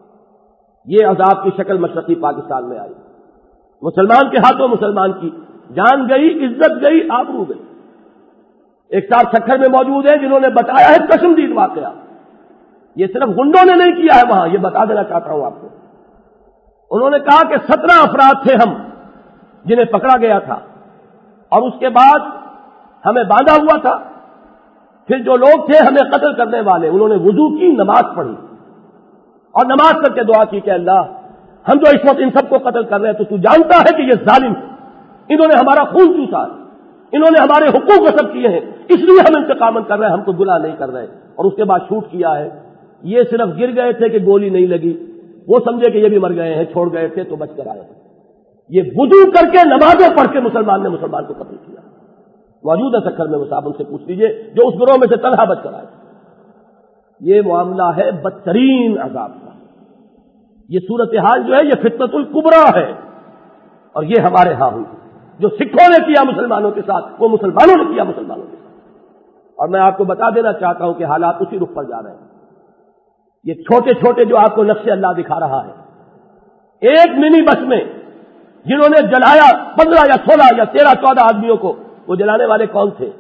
یہ عذاب کی شکل مشرقی پاکستان میں آئی۔ مسلمان کے ہاتھوں مسلمان کی جان گئی، عزت گئی، آبرو گئی۔ ایک صاحب سکھر میں موجود ہیں جنہوں نے بتایا ہے کشمدید واقعہ، یہ صرف گنڈوں نے نہیں کیا ہے وہاں، یہ بتا دینا چاہتا ہوں آپ کو۔ انہوں نے کہا کہ 17 افراد تھے ہم جنہیں پکڑا گیا تھا، اور اس کے بعد ہمیں باندھا ہوا تھا، پھر جو لوگ تھے ہمیں قتل کرنے والے، انہوں نے وضو کی، نماز پڑھی، اور نماز کر کے دعا کی کہ اللہ ہم جو اس وقت ان سب کو قتل کر رہے ہیں تو جانتا ہے کہ یہ ظالم ہے، انہوں نے ہمارا خون چوسا ہے، انہوں نے ہمارے حقوق غصب کیے ہیں، اس لیے ہم انتقام کر رہے ہیں، ہم کو گناہ نہیں کر رہے۔ اور اس کے بعد شوٹ کیا ہے۔ یہ صرف گر گئے تھے کہ گولی نہیں لگی، وہ سمجھے کہ یہ بھی مر گئے ہیں، چھوڑ گئے تھے تو بچ کر آئے۔ یہ وضو کر کے نمازیں پڑھ کے مسلمان نے مسلمان کو قتل کیا، موجود ہے سکھر میں، وہ صاحب ان سے پوچھ لیجیے جو اس گروہ میں سے تنہا بچ کر آئے۔ یہ معاملہ ہے بدترین عذاب کا۔ یہ صورتحال جو ہے یہ فتنۃ الکبریٰ ہے، اور یہ ہمارے ہاں ہوئی۔ جو سکھوں نے کیا مسلمانوں کے ساتھ، وہ مسلمانوں نے کیا مسلمانوں کے ساتھ۔ اور میں آپ کو بتا دینا چاہتا ہوں کہ حالات اسی رخ پر جا رہے ہیں۔ یہ چھوٹے چھوٹے جو آپ کو نقشے اللہ دکھا رہا ہے، ایک منی بس میں جنہوں نے جلایا 15 یا 16 یا 13 14 آدمیوں کو، وہ جلانے والے کون تھے؟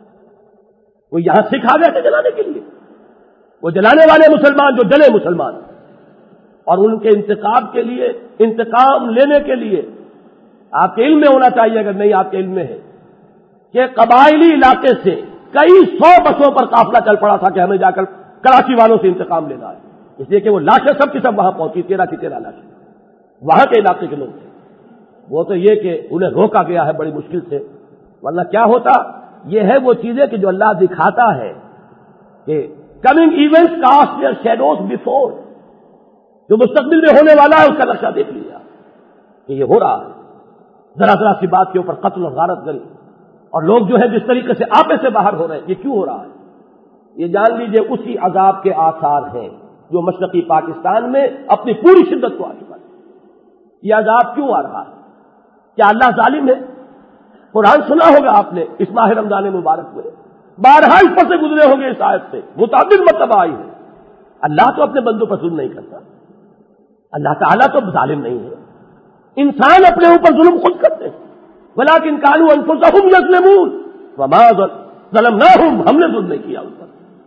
وہ یہاں سکھ آ گئے تھے جلانے کے لیے؟ وہ جلانے والے مسلمان جو جلے مسلمان، اور ان کے انتقام کے لیے، انتقام لینے کے لیے آپ کے علم میں ہونا چاہیے، اگر نہیں آپ کے علم میں ہے، کہ قبائلی علاقے سے کئی 100 بسوں پر قافلہ چل پڑا تھا کہ ہمیں جا کر کراچی والوں سے انتقام لینا ہے، اس لیے کہ وہ لاشیں سب کی سب وہاں پہنچی، 13 کی 13 لاشیں وہاں کے علاقے کے لوگ تھے۔ وہ تو یہ کہ انہیں روکا گیا ہے بڑی مشکل سے، ورنہ کیا ہوتا؟ یہ ہے وہ چیزیں کہ جو اللہ دکھاتا ہے کہ coming events cast their shadows before, جو مستقبل میں ہونے والا ہے اس کا نقشہ دیکھ لیا کہ یہ ہو رہا ہے۔ ذرا ذرا سی بات کے اوپر قتل اور غارت گری، اور لوگ جو ہے جس طریقے سے آپے سے باہر ہو رہے ہیں، یہ کیوں ہو رہا ہے؟ یہ جان لیجئے اسی عذاب کے آثار ہیں جو مشرقی پاکستان میں اپنی پوری شدت کو آ چکا ہے۔ یہ عذاب کیوں آ رہا ہے؟ کیا اللہ ظالم ہے؟ قرآن سنا ہوگا آپ نے اس ماہ رمضان مبارک میں، بارہا اس پر سے گزرے ہوں گے، اس آیت سے متعدد مرتبہ آئی ہے۔ اللہ تو اپنے بندوں پر ظلم نہیں کرتا، اللہ تعالیٰ تو ظالم نہیں ہے، انسان اپنے اوپر ظلم خود کرتے ہیں۔ ولیکن کانوا انفسہم یظلمون وما ظلمناہم، ہم نے ظلم نہیں کیا ان پر۔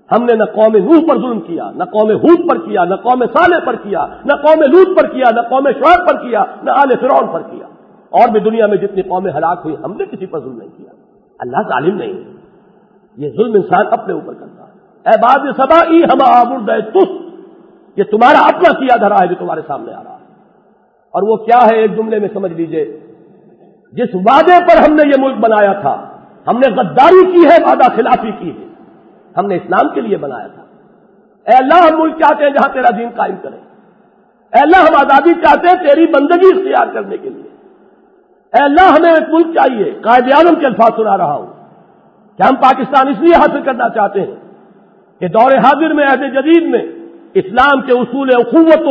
ہم نے نہ قوم نوح پر ظلم کیا، نہ قوم ہود پر کیا، نہ قوم صالح پر کیا، نہ قوم لوط پر کیا، نہ قوم شعیب پر کیا، نہ آل فرعون پر کیا. اور بھی دنیا میں جتنی قومیں ہلاک ہوئی ہم نے کسی پر ظلم نہیں کیا. اللہ ظالم نہیں ہے، یہ ظلم انسان اپنے اوپر کرتا ہے. اے باد سبائی ہم آبرد تس، یہ تمہارا اپنا کیا دھرا ہے جو تمہارے سامنے آ رہا ہے. اور وہ کیا ہے ایک جملے میں سمجھ لیجئے، جس وعدے پر ہم نے یہ ملک بنایا تھا، ہم نے غداری کی ہے، وعدہ خلافی کی ہے، ہم نے اسلام کے لیے بنایا تھا. اے اللہ ہم ملک چاہتے ہیں جہاں تیرا دین قائم کریں. اے اللہ ہم آزادی چاہتے ہیں تیری بندگی اختیار کرنے کے لیے. اے اللہ ہمیں ایک ملک چاہیے. قائد اعظم کے الفاظ سنا رہا ہوں کہ ہم پاکستان اس لیے حاصل کرنا چاہتے ہیں کہ دور حاضر میں عہد جدید میں اسلام کے اصول اخوت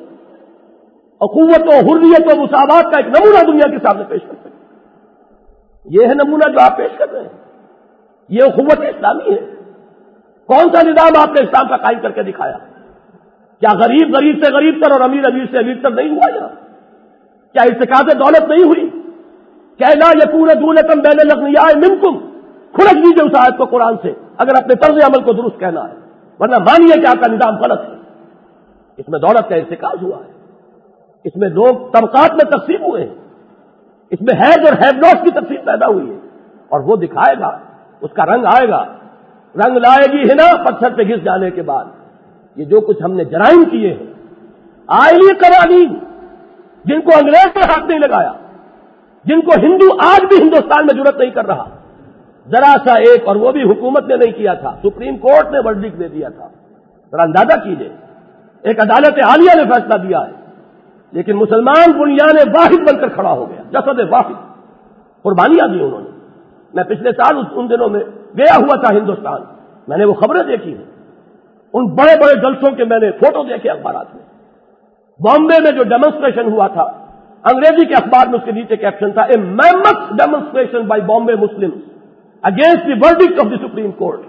و حریت و مساوات کا ایک نمونہ دنیا کے سامنے پیش کر سکیں. یہ ہے نمونہ جو آپ پیش کر رہے ہیں، یہ اخوت اسلامی ہے. کون سا نظام آپ نے اسلام کا قائم کر کے دکھایا؟ کیا غریب غریب سے غریب تر اور امیر امیر سے امیر تر نہیں ہوا یہاں؟ کیا ارتکاز دولت نہیں ہوئی؟ کیا لا یکون دولۃ بین الاغنیاء منکم، کھڑک دیجیے اس آیت کو قرآن سے اگر اپنے طرز عمل کو درست کہنا ہے، ورنہ مانیے کہ آپ کا نظام غلط ہے. اس میں دولت کا ارتکاز ہوا ہے، اس میں لوگ طبقات میں تقسیم ہوئے ہیں، اس میں ہیز اور ہیو ناٹ کی تقسیم پیدا ہوئی ہے. اور وہ دکھائے گا، اس کا رنگ آئے گا. رنگ لائے گی ہنا پتھر پہ گھس جانے کے بعد. یہ جو کچھ ہم نے جرائم کیے ہیں، آئلی قوانین جن کو انگریز نے ہاتھ نہیں لگایا، جن کو ہندو آج بھی ہندوستان میں جرأت نہیں کر رہا، ذرا سا ایک، اور وہ بھی حکومت نے نہیں کیا تھا، سپریم کورٹ نے ورڈکٹ دے دیا تھا. ذرا اندازہ کیجیے، ایک عدالت عالیہ نے فیصلہ دیا ہے، لیکن مسلمان بنیان واحد بن کر کھڑا ہو گیا، جسد واحد. قربانیاں دی انہوں نے. میں پچھلے سال ان دنوں میں گیا ہوا تھا ہندوستان، میں نے وہ خبریں دیکھی ہیں، ان بڑے بڑے جلسوں کے میں نے فوٹو دیکھے اخبارات میں. بامبے میں جو ڈیمونسٹریشن ہوا تھا، انگریزی کے اخبار میں اس کے نیچے کیپشن تھا، a mammoth demonstration by Bombay Muslim against the verdict of the supreme court.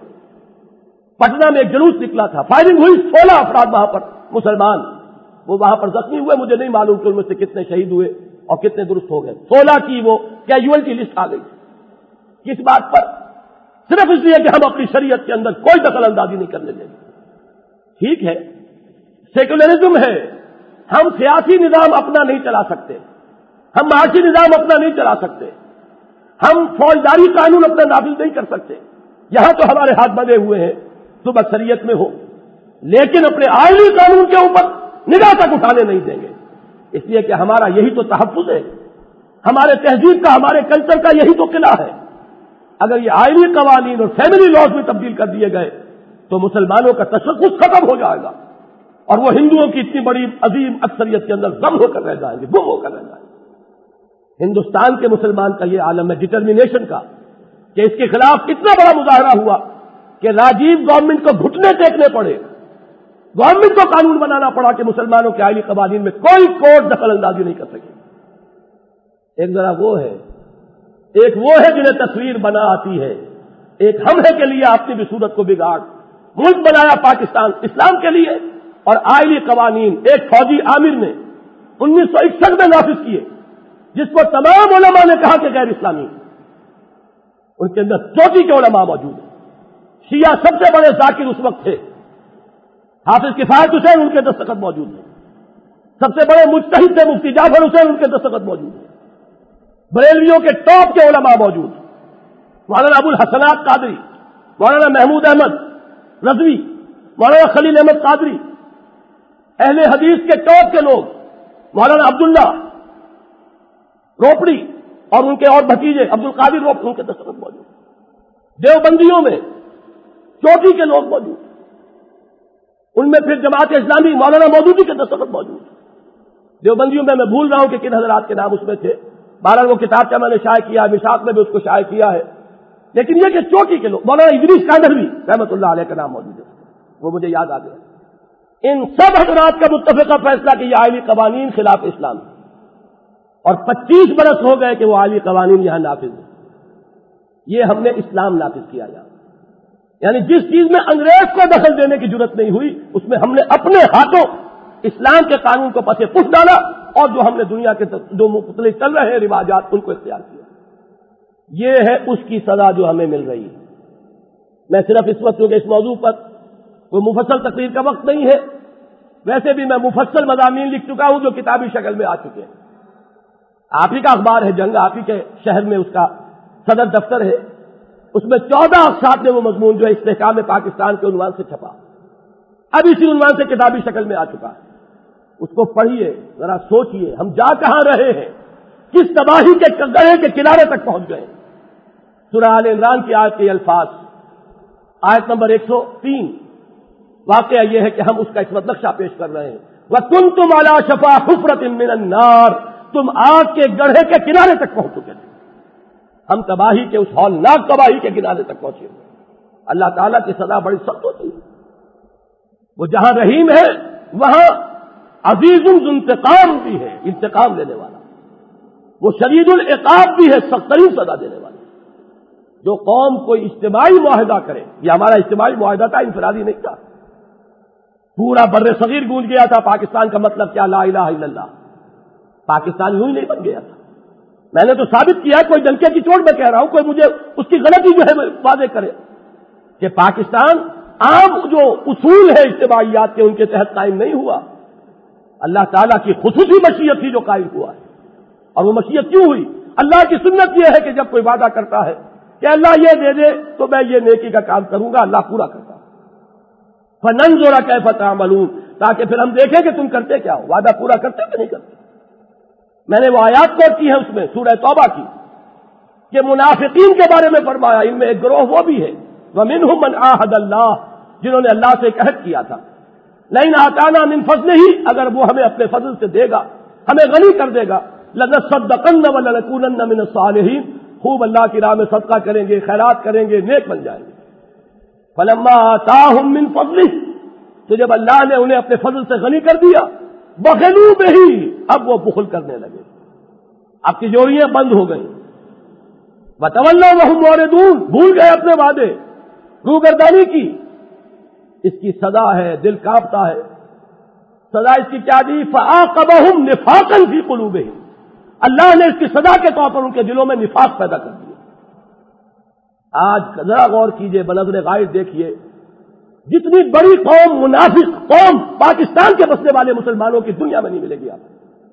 Patna میں ایک جلوس نکلا تھا، فائرنگ ہوئی، 16 افراد وہاں پر مسلمان وہ وہاں پر زخمی ہوئے. مجھے نہیں معلوم کہ ان میں سے کتنے شہید ہوئے اور کتنے درست ہو گئے. 16 کی وہ کیجوئلٹی لسٹ آ گئی. کس بات پر؟ صرف اس لیے کہ ہم اپنی شریعت کے اندر کوئی دخل اندازی نہیں کرنے دیں گے. ٹھیک ہے، سیکولرزم ہے، ہم سیاسی نظام اپنا نہیں چلا سکتے، ہم معاشی نظام اپنا نہیں چلا سکتے، ہم فوجداری قانون اپنا نافذ نہیں کر سکتے. یہاں تو ہمارے ہاتھ بندھے ہوئے ہیں، تم اکثریت میں ہو، لیکن اپنے آئلی قانون کے اوپر نگاہ تک اٹھانے نہیں دیں گے. اس لیے کہ ہمارا یہی تو تحفظ ہے، ہمارے تہذیب کا، ہمارے کلچر کا یہی تو قلعہ ہے. اگر یہ آئلی قوانین اور فیملی لاز میں تبدیل کر دیے گئے تو مسلمانوں کا تشخص ختم ہو جائے گا، اور وہ ہندوؤں کی اتنی بڑی عظیم اکثریت کے اندر ضم ہو کر رہ جائیں گے، گم ہو کر رہ جائیں گے. ہندوستان کے مسلمان کا یہ عالم ہے ڈٹرمینیشن کا، کہ اس کے خلاف اتنا بڑا مظاہرہ ہوا کہ راجیو گورنمنٹ کو گھٹنے ٹیکنے پڑے، گورنمنٹ کو قانون بنانا پڑا کہ مسلمانوں کے آئلی قوانین میں کوئی کورٹ دخل اندازی نہیں کر سکے. ایک ذرا وہ ہے، ایک وہ ہے جنہیں تصویر بنا آتی ہے، ایک ہم ہے کے لیے اپنی بھی صورت کو بگاڑ. ملک بنایا پاکستان اسلام کے لیے، اور آئلی قوانین ایک فوجی عامر نے 1961 میں نافذ کیے، جس کو تمام علماء نے کہا کہ غیر اسلامی. ان کے اندر چوٹی کے علماء موجود ہیں. شیعہ سب سے بڑے ذاکر اس وقت تھے، حافظ کفایت حسین ان کے دستخط موجود ہیں. سب سے بڑے مجتہد تھے مفتی جعفر حسین، ان کے دستخط موجود ہیں. بریلویوں کے ٹاپ کے علماء موجود، مولانا ابو الحسنات قادری، مولانا محمود احمد رضوی، مولانا خلیل احمد قادری، اہل حدیث کے ٹاپ کے لوگ، مولانا عبداللہ روپڑی اور ان کے اور بھتیجے عبد القادر روپڑی، ان کے دستخط موجود. دیوبندیوں میں چوٹی کے لوگ موجود، ان میں پھر جماعت اسلامی مولانا مودودی کے دستخط موجود. دیوبندیوں میں بھول رہا ہوں کہ کن حضرات کے نام اس میں تھے، بہرحال وہ کتاب کا میں نے شائع کیا، مشاط میں بھی اس کو شائع کیا ہے. لیکن یہ کہ چوٹی کے لوگ، مولانا ادریس کاندھروی رحمۃ اللہ علیہ کا نام موجود ہے، وہ مجھے یاد آ گیا. ان سب حضرات کا متفقہ فیصلہ کہ یہ آئلی قوانین خلاف اسلام ہے، اور 25 برس ہو گئے کہ وہ آئلی قوانین یہاں نافذ ہیں. یہ ہم نے اسلام نافذ کیا یہاں. یعنی جس چیز میں انگریز کو دخل دینے کی ضرورت نہیں ہوئی، اس میں ہم نے اپنے ہاتھوں اسلام کے قانون کو پسے پش ڈالا، اور جو ہم نے دنیا کے جو مختلف چل رہے ہیں رواجات ان کو اختیار کیا. یہ ہے اس کی سزا جو ہمیں مل رہی ہے. میں صرف اس وقت کیونکہ اس موضوع پر کوئی مفصل تقریر کا وقت نہیں ہے، ویسے بھی میں مفصل مضامین لکھ چکا ہوں جو کتابی شکل میں آ چکے ہیں۔ آپ ہی کا اخبار ہے جنگ، آپ ہی کے شہر میں اس کا صدر دفتر ہے، اس میں 14 اقساط میں وہ مضمون جو ہے استحکام پاکستان کے عنوان سے چھپا، اب اسی عنوان سے کتابی شکل میں آ چکا ہے۔ اس کو پڑھیے، ذرا سوچئے ہم جا کہاں رہے ہیں، کس تباہی کے گڑھے کے کنارے تک پہنچ گئے۔ سورہ آل عمران کی آیت کے الفاظ، آیت نمبر 103، واقعہ یہ ہے کہ ہم اس کا اس وقت نقشہ پیش کر رہے ہیں۔ وَكُنْتُمْ عَلَىٰ شَفَا حُفْرَةٍ مِّنَ النَّارِ، تم آگ کے گڑھے کے کنارے تک پہنچ چکے تھے، ہم تباہی کے اس ہولناک تباہی کے کنارے تک پہنچے۔ اللہ تعالیٰ کی سزا بڑی سخت ہوتی ہے، وہ جہاں رحیم ہے وہاں عزیز ذو انتقام بھی ہے، انتقام لینے والا، وہ شدید العقاب بھی ہے، سخت ترین سزا دینے والا۔ جو قوم کوئی اجتماعی معاہدہ کرے، یہ ہمارا اجتماعی معاہدہ تھا، انفرادی نہیں تھا، پورا بر صغیر گونج گیا تھا پاکستان کا مطلب کیا، لا الہ الا اللہ، پاکستان یوں ہی نہیں بن گیا تھا۔ میں نے تو ثابت کیا، کوئی ڈنکے کی چوٹ میں کہہ رہا ہوں، کوئی مجھے اس کی غلطی جو ہے واضح کرے کہ پاکستان عام جو اصول ہے اجتماعیات کے ان کے تحت قائم نہیں ہوا، اللہ تعالیٰ کی خصوصی مشیت تھی جو قائم ہوا ہے۔ اور وہ مشیت کیوں ہوئی؟ اللہ کی سنت یہ ہے کہ جب کوئی وعدہ کرتا ہے کہ اللہ یہ دے دے تو میں یہ نیکی کا کام کروں گا، اللہ پورا کرتا ہے۔ فَنَنظُرَ كَيْفَ تَعْمَلُونَ، تاکہ پھر ہم دیکھیں کہ تم کرتے کیا ہو، وعدہ پورا کرتے کہ نہیں کرتے۔ میں نے وہ آیات کوٹ کی ہے اس میں سورہ توبہ کی کہ منافقین کے بارے میں فرمایا ان میں ایک گروہ وہ بھی ہے، وَمِنْهُمْ مَنْ عَاهَدَ اللَّهُ، جنہوں نے اللہ سے ایک عہد کیا تھا، لَئِنْ آتَانَا مِنْ فَضْلِهِ، اگر وہ ہمیں اپنے فضل سے دے گا، ہمیں غنی کر دے گا، لَنَصَّدَّقَنَّ وَلَنَكُونَنَّ مِنَ الصَّالِحِينَ، خوب اللہ کی راہ میں صدقہ کریں گے، خیرات کریں گے، نیک بن جائیں گے۔ فَلَمَّا آتَاهُم مِّن فَضْلِهِ، تو جب اللہ نے انہیں اپنے فضل سے غنی کر دیا، بخلوا بہ، اب وہ بخل کرنے لگے، اب تجوریاں بند ہو گئیں، وتولوا وهم معرضون، بھول گئے اپنے وعدے، روگردانی کی۔ اس کی سزا ہے، دل کانپتا ہے، سزا اس کی کیا دی؟ فعاقبهم نفاقا فی قلوبہم، اللہ نے اس کی سزا کے طور پر ان کے دلوں میں نفاق پیدا کر دیا۔ آج ذرا غور کیجئے، بنظر غائب دیکھیے، جتنی بڑی قوم منافق قوم پاکستان کے بسنے والے مسلمانوں کی دنیا میں نہیں ملے گی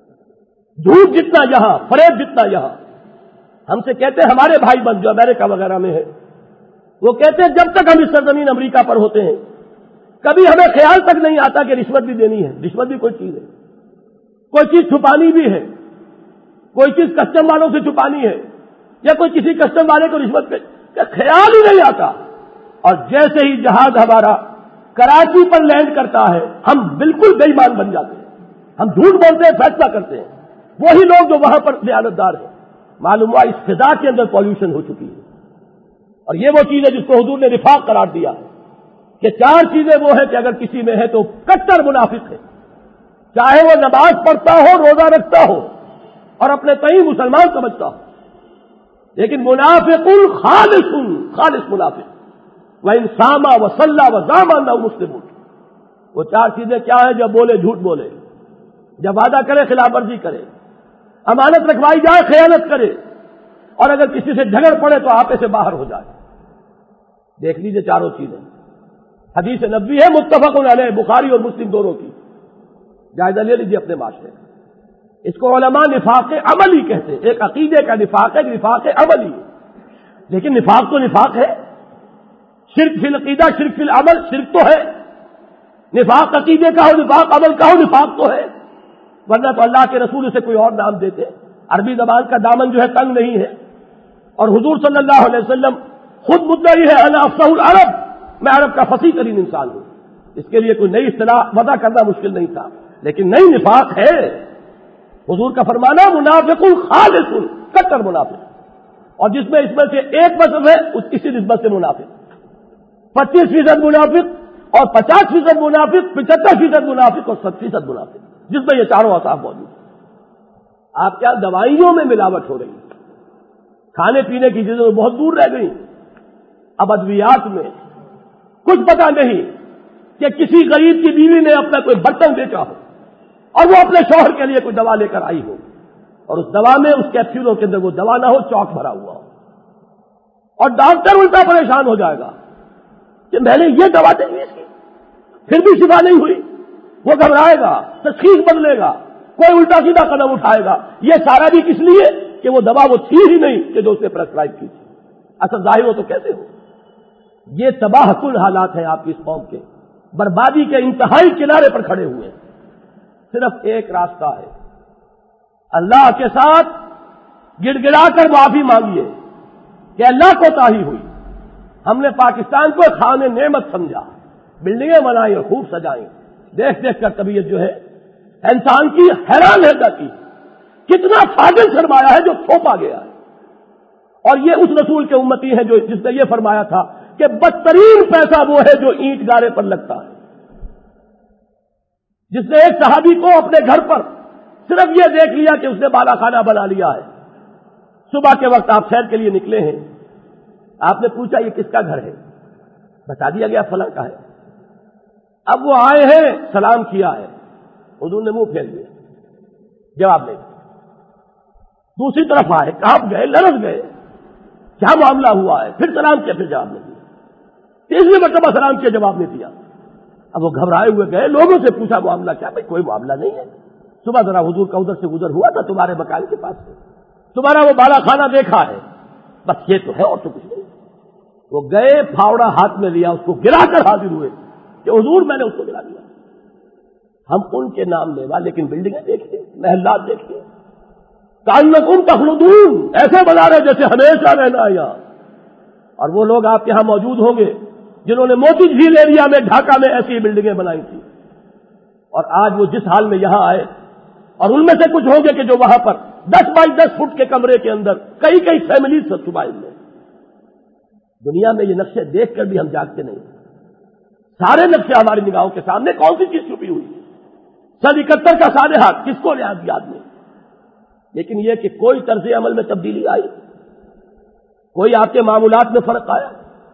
آپ، جھوٹ جتنا یہاں، فریب جتنا یہاں۔ ہم سے کہتے ہیں ہمارے بھائی بند جو امریکہ وغیرہ میں ہے، وہ کہتے ہیں جب تک ہم اس سرزمین امریکہ پر ہوتے ہیں کبھی ہمیں خیال تک نہیں آتا کہ رشوت بھی دینی ہے، رشوت بھی کوئی چیز ہے، کوئی چیز چھپانی بھی ہے، کوئی چیز کسٹم والوں سے چھپانی ہے، یا کوئی کسی کسٹم والے کو رشوت کا خیال ہی نہیں آتا۔ اور جیسے ہی جہاز ہمارا کراچی پر لینڈ کرتا ہے ہم بالکل بے ایمان بن جاتے ہیں، ہم جھوٹ بولتے ہیں، فیصلہ کرتے ہیں، وہی لوگ جو وہاں پر دیانتدار ہیں۔ معلوم ہوا اس فضا کے اندر پالوشن ہو چکی ہے، اور یہ وہ چیز ہے جس کو حضور نے نفاق قرار دیا ہے کہ چار چیزیں وہ ہیں کہ اگر کسی میں ہے تو کٹر منافق ہے، چاہے وہ نماز پڑھتا ہو، روزہ رکھتا ہو اور اپنے تئیں مسلمان سمجھتا ہو، لیکن منافق خالص، خالص منافق، وَإِنْ صَامَ وَصَلَّى وَزَامَ أَنَّهُ مُسْلِمٌ، وہ چار چیزیں کیا ہیں؟ جب بولے جھوٹ بولے، جب وعدہ کرے خلاف ورزی کرے، امانت رکھوائی جائے خیانت کرے، اور اگر کسی سے جھگڑ پڑے تو آپے سے باہر ہو جائے۔ دیکھ لیجئے چاروں چیزیں، حدیث نبوی ہے متفق علیہ، بخاری اور مسلم دونوں کی، جائزہ لے لیجئے اپنے معاشرے کا۔ اس کو علماء نفاق عملی کہتے ہیں، ایک عقیدے کا نفاق ہے، نفاق عملی، لیکن نفاق تو نفاق ہے، شرک فی العقیدہ، شرک فی العمل، شرک تو ہے، نفاق عقیدے کا ہو، نفاق عمل کا ہو، نفاق تو ہے، ورنہ تو اللہ کے رسول سے کوئی اور نام دیتے۔ عربی زبان کا دامن جو ہے تنگ نہیں ہے، اور حضور صلی اللہ علیہ وسلم خود مدعی ہے انا افصح العرب، میں عرب کا فصیح ترین انسان ہوں، اس کے لیے کوئی نئی اصطلاح وضع کرنا مشکل نہیں تھا، لیکن نئی نفاق ہے۔ حضور کا فرمانا منافق خالص، کٹر منافق، اور جس میں اس میں سے ایک مذہب ہے اسی نسبت سے منافق، 25% منافق اور 50% منافق، 75% منافق اور 7% منافق، جس میں یہ چاروں اصحاب موجود ہیں۔ آپ کیا دوائیوں میں ملاوٹ ہو رہی ہے، کھانے پینے کی چیزیں بہت دور رہ گئی، اب ادویات میں کچھ پتہ نہیں کہ کسی غریب کی بیوی نے اپنا کوئی برتن بیچا ہو اور وہ اپنے شوہر کے لیے کوئی دوا لے کر آئی ہو، اور اس دوا میں، اس کیپسولوں کے اندر وہ دوا نہ ہو، چاک بھرا ہوا ہو، اور ڈاکٹر الٹا پریشان ہو جائے گا کہ میں نے یہ دوا دے دی اس کی، پھر بھی شفا نہیں ہوئی، وہ گھبرائے گا، تشخیص بدلے گا، کوئی الٹا سیدھا قدم اٹھائے گا. یہ سارا بھی کس لیے کہ وہ دوا وہ تھی ہی نہیں کہ جو اس نے پرسکرائب کی تھی. اصل ظاہر ہو تو کیسے ہو. یہ تباہ کل حالات ہیں آپ کی اس قوم کے، بربادی کے انتہائی کنارے پر کھڑے ہوئے. صرف ایک راستہ ہے، اللہ کے ساتھ گڑ گڑا کر معافی مانگیے کہ اللہ کو تاہی ہوئی، ہم نے پاکستان کو خان نعمت سمجھا، بلڈنگیں بنائی اور خوب سجائیں. دیکھ دیکھ کر طبیعت جو ہے انسان کی حیران رہ جاتی ہے. کتنا فاضل سرمایہ ہے جو تھوپا گیا ہے. اور یہ اس رسول کے امتی ہیں جو جس نے یہ فرمایا تھا کہ بدترین پیسہ وہ ہے جو اینٹ گارے پر لگتا ہے. جس نے ایک صحابی کو اپنے گھر پر صرف یہ دیکھ لیا کہ اس نے بالا خانہ بنا لیا ہے. صبح کے وقت آپ سیر کے لیے نکلے ہیں، آپ نے پوچھا یہ کس کا گھر ہے، بتا دیا گیا فلاں کا ہے. اب وہ آئے ہیں، سلام کیا ہے، حضور نے منہ پھیر دیا، جواب نہیں. دوسری طرف آئے، کانپ گئے، لرز گئے، کیا معاملہ ہوا ہے، پھر سلام کیا، پھر جواب نہیں دیا. تیسری مرتبہ سلام کیا، جواب نہیں دیا. اب وہ گھبرائے ہوئے گئے، لوگوں سے پوچھا معاملہ کیا. بھائی کوئی معاملہ نہیں ہے، صبح ذرا حضور کا ادھر سے گزر ہوا تھا تمہارے مکان کے پاس سے، تمہارا وہ بالا خانہ دیکھا ہے، بس یہ تو ہے اور تو کچھ نہیں. وہ گئے، پھاوڑا ہاتھ میں لیا، اس کو گرا کر حاضر ہوئے کہ حضور میں نے اس کو گرا دیا. ہم ان کے نام لیوا، لیکن بلڈنگیں دیکھیے، محلات دیکھیے، کانکم تخلدون، ایسے بنا رہے جیسے ہمیشہ رہنا ہے یہاں. اور وہ لوگ آپ کے یہاں موجود ہوں گے جنہوں نے موتی جھیل ایریا میں، ڈھاکہ میں ایسی بلڈنگیں بنائی تھی، اور آج وہ جس حال میں یہاں آئے، اور ان میں سے کچھ ہوں گے کہ جو وہاں پر 10 بائی 10 فٹ کے کمرے کے اندر کئی کئی فیملیز سے صبح میں. دنیا میں یہ نقشے دیکھ کر بھی ہم جاگتے نہیں. سارے نقشے ہماری نگاہوں کے سامنے، کون سی چیز چھپی ہوئی؟ 71 کا سانحہ کس کو یاد نہیں. لیکن یہ کہ کوئی طرز عمل میں تبدیلی آئی، کوئی آپ کے معمولات میں فرق آیا،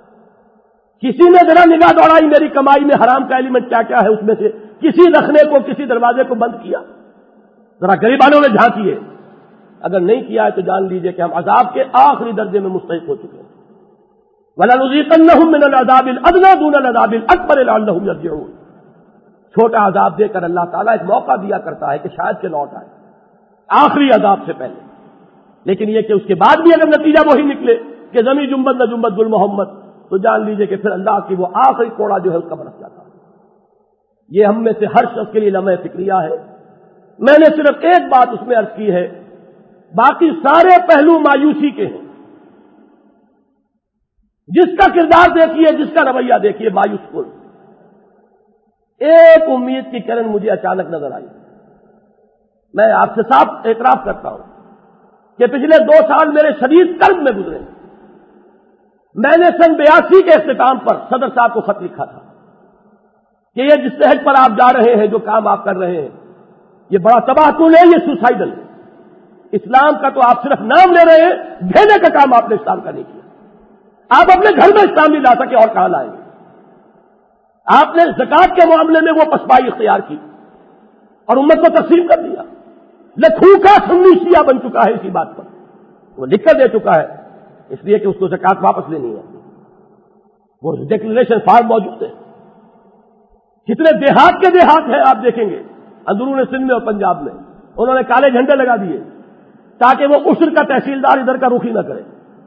کسی نے ذرا نگاہ دوڑائی میری کمائی میں حرام کا ایلیمنٹ کیا کیا ہے، اس میں سے کسی رکھنے کو، کسی دروازے کو بند کیا، ذرا غریبانوں نے جھانکیے. اگر نہیں کیا ہے تو جان لیجئے کہ ہم عذاب کے آخری درجے میں مستحق ہو چکے ہیں. وَلَنُذِيقَنَّهُم مِّنَ الْعَذَابِ الْأَدْنَىٰ دُونَ الْعَذَابِ الْأَكْبَرِ لَعَلَّهُمْ يَرْجِعُونَ. چھوٹا عذاب دے کر اللہ تعالیٰ ایک موقع دیا کرتا ہے کہ شاید کہ لوٹ آئے آخری عذاب سے پہلے. لیکن یہ کہ اس کے بعد بھی اگر نتیجہ وہی نکلے کہ زمین جنبت نہ جنبت گل محمد، تو جان لیجئے کہ پھر اللہ کی وہ آخری کوڑا جو ہے اس کا برس جاتا ہے. یہ ہم میں سے ہر شخص کے لیے لمحہ فکریہ ہے. میں نے صرف ایک بات اس میں عرض کی ہے، باقی سارے پہلو مایوسی کے ہیں. جس کا کردار دیکھیے، جس کا رویہ دیکھیے، مایوس کن. ایک امید کی کرن مجھے اچانک نظر آئی. میں آپ سے صاف اعتراف کرتا ہوں کہ پچھلے 2 سال میرے شدید کرب میں گزرے. میں نے سن 82 کے اختتام پر صدر صاحب کو خط لکھا تھا کہ یہ جس صحت پر آپ جا رہے ہیں، جو کام آپ کر رہے ہیں، یہ بڑا تباہ کن ہے، یہ سوسائڈل ہے. اسلام کا تو آپ صرف نام لے رہے ہیں، بھیجنے کا کام آپ نے اسلام کا نہیں کیا. آپ اپنے گھر میں اسلام نہیں لا سکے اور کہاں لائیں گے؟ آپ نے زکات کے معاملے میں وہ پسپائی اختیار کی اور امت کو تقسیم کر دیا. لکھوں کا سنی شیعہ بن چکا ہے اسی بات پر. وہ لکھ کر دے چکا ہے اس لیے کہ اس کو زکات واپس لینی ہے. وہ ڈکلریشن فارم موجود ہے. کتنے دیہات کے دیہات ہیں آپ دیکھیں گے اندرون سندھ میں اور پنجاب میں، انہوں نے کالے جھنڈے لگا دیے تاکہ وہ عشر کا تحصیلدار ادھر کا رخ ہی نہ کرے.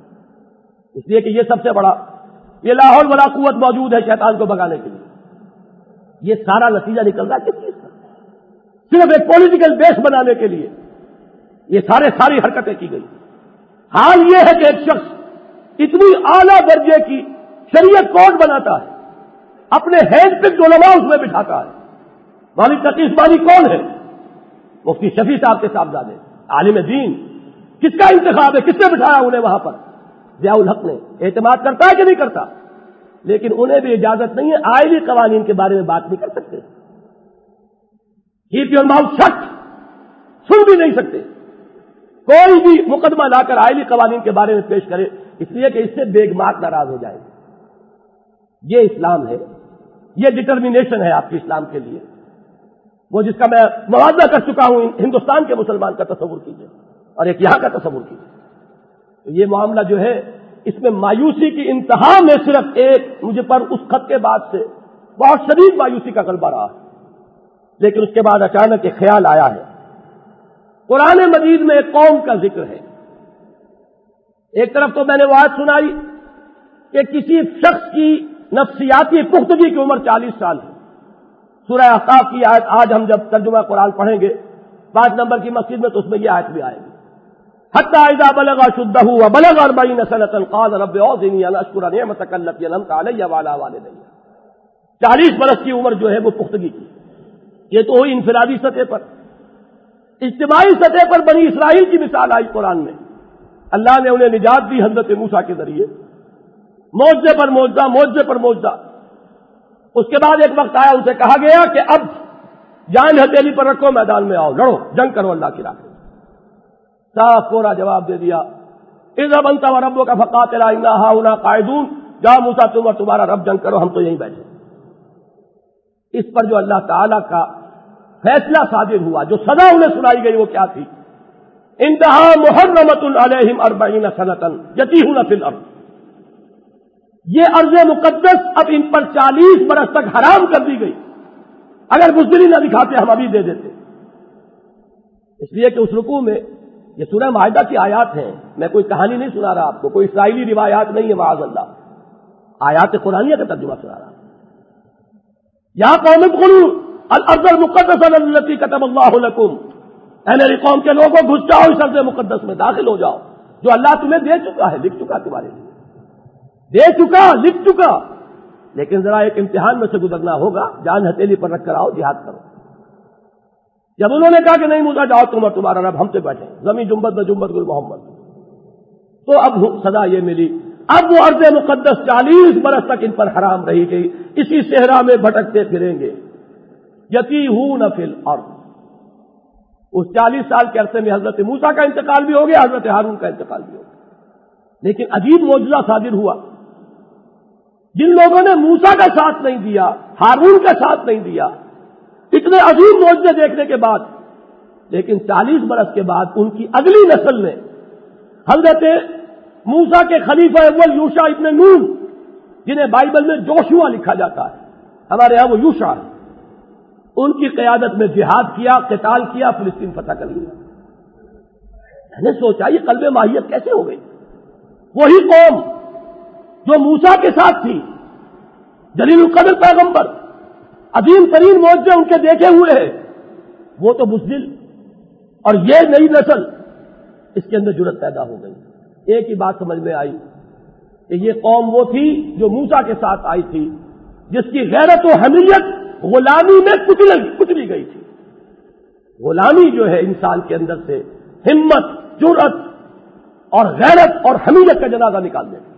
اس لیے کہ یہ سب سے بڑا، یہ لا حول ولا قوت موجود ہے شیطان کو بگانے کے لیے. یہ سارا نتیجہ نکل رہا ہے کس چیز کا؟ صرف ایک پولیٹیکل بیس بنانے کے لیے یہ ساری حرکتیں کی گئی. حال یہ ہے کہ ایک شخص اتنی اعلیٰ درجے کی شریعت کوڈ بناتا ہے، اپنے ہینڈ پک علماء اس میں بٹھاتا ہے. مولوی تقی عثمانی کون ہے؟ مفتی شفیع صاحب کے صاحبزادے، عالم دین. کس کا انتخاب ہے؟ کس نے بٹھایا انہیں وہاں پر؟ ضیاء الحق نے. اعتماد کرتا ہے کہ نہیں کرتا؟ لیکن انہیں بھی اجازت نہیں ہے، آئلی قوانین کے بارے میں بات نہیں کر سکتے. کیپ یور ماؤتھ شٹ، سن بھی نہیں سکتے. کوئی بھی مقدمہ لا کر آئلی قوانین کے بارے میں پیش کرے، اس لیے کہ اس سے بیگمات ناراض ہو جائے گی. یہ اسلام ہے، یہ ڈٹرمینیشن ہے آپ کے اسلام کے لیے، وہ جس کا میں موازنہ کر چکا ہوں. ہندوستان کے مسلمان کا تصور کیجیے اور ایک یہاں کا تصور کیجیے. تو یہ معاملہ جو ہے، اس میں مایوسی کی انتہا میں صرف ایک مجھے پر اس خط کے بعد سے بہت شدید مایوسی کا غلبہ رہا ہے. لیکن اس کے بعد اچانک ایک خیال آیا ہے. قرآن مجید میں ایک قوم کا ذکر ہے. ایک طرف تو میں نے وہ آیت سنائی کہ کسی شخص کی نفسیاتی پختگی کی عمر 40 سال ہے. سورہ احقاف کی آیت آج ہم جب ترجمہ قرآن پڑھیں گے 5 نمبر کی مسجد میں تو اس میں یہ آیت بھی آئے گی. حتی اذا بلغ اشدہ وبلغ 40 سنة قال رب اوزنی ان اشکر نعمتک التی انعمت علی وعلی والدی. 40 برس کی عمر جو ہے وہ پختگی کی. یہ تو ہوئی انفرادی سطح پر. اجتماعی سطح پر بنی اسرائیل کی مثال آئی قرآن میں. اللہ نے انہیں نجات دی حضرت موسیٰ کے ذریعے، معجزے پر معجزہ، معجزے پر معجزہ. اس کے بعد ایک وقت آیا، اسے کہا گیا کہ اب جان ہتھیلی پر رکھو، میدان میں آؤ، لڑو، جنگ کرو اللہ کی راہ میں. صاف پورا جواب دے دیا، اذهب انت وربك فقاتلا انا هاهنا قاعدون. جاؤ موسیٰ تم اور تمہارا رب جنگ کرو، ہم تو یہیں بیٹھے. اس پر جو اللہ تعالی کا فیصلہ صادر ہوا، جو سزا انہیں سنائی گئی وہ کیا تھی؟ انتہا محرمۃ علیہم 40 سنۃ یتیہون فی الارض. یہ ارض مقدس اب ان پر 40 برس تک حرام کر دی گئی. اگر بزدلی نہ دکھاتے ہم ابھی دے دیتے. اس لیے کہ اس رکوع میں یہ سورہ مائدہ کی آیات ہیں. میں کوئی کہانی نہیں سنا رہا آپ کو، کوئی اسرائیلی روایات نہیں ہے معاذ اللہ، آیات قرآنیہ کا ترجمہ سنا رہا. یا قوم ادخلوا الارض المقدسۃ التی کتب اللہ لکم. اے میری قوم کے لوگوں گھس جاؤ اس ارض مقدس میں، داخل ہو جاؤ جو اللہ تمہیں دے چکا ہے، لکھ چکا تمہارے لیے، دے چکا، لکھ چکا. لیکن ذرا ایک امتحان میں سے گزرنا ہوگا، جان ہتھیلی پر رکھ کر آؤ، جہاد کرو. جب انہوں نے کہا کہ نہیں موسیٰ جاؤ تم اور تمہارا رب ہم سے بیٹھے، زمین جنبت میں جنبت گل محمد، تو اب سزا یہ ملی. اب وہ ارض مقدس 40 برس تک ان پر حرام رہی گئی. اسی صحرا میں بھٹکتے پھریں گے. یتیہون فی الارض. اس 40 سال کے عرصے میں حضرت موسیٰ کا انتقال بھی ہو گیا، حضرت ہارون کا انتقال بھی ہو گیا. لیکن عجیب معجزہ صادر ہوا. جن لوگوں نے موسیٰ کا ساتھ نہیں دیا، ہارون کا ساتھ نہیں دیا، اتنے عظیم معجزے دیکھنے کے بعد، لیکن 40 برس کے بعد ان کی اگلی نسل نے حضرت موسیٰ کے خلیفہ اول یوشع ابن نون، جنہیں بائبل میں جوشوا لکھا جاتا ہے، ہمارے ہاں وہ یوشع ہے، ان کی قیادت میں جہاد کیا، قتال کیا، فلسطین فتح کر لیا. میں نے سوچا یہ قلب ماہیت کیسے ہو گئی؟ وہی قوم جو موسیٰ کے ساتھ تھی، جلیل القدر پیغمبر، عظیم ترین معجزے ان کے دیکھے ہوئے ہیں، وہ تو بزدل. اور یہ نئی نسل، اس کے اندر جرأت پیدا ہو گئی. ایک ہی بات سمجھ میں آئی کہ یہ قوم وہ تھی جو موسیٰ کے ساتھ آئی تھی، جس کی غیرت و حمیت غلامی میں کچلی گئی تھی. غلامی جو ہے انسان کے اندر سے ہمت، جرأت اور غیرت اور حمیت کا جنازہ نکال دے.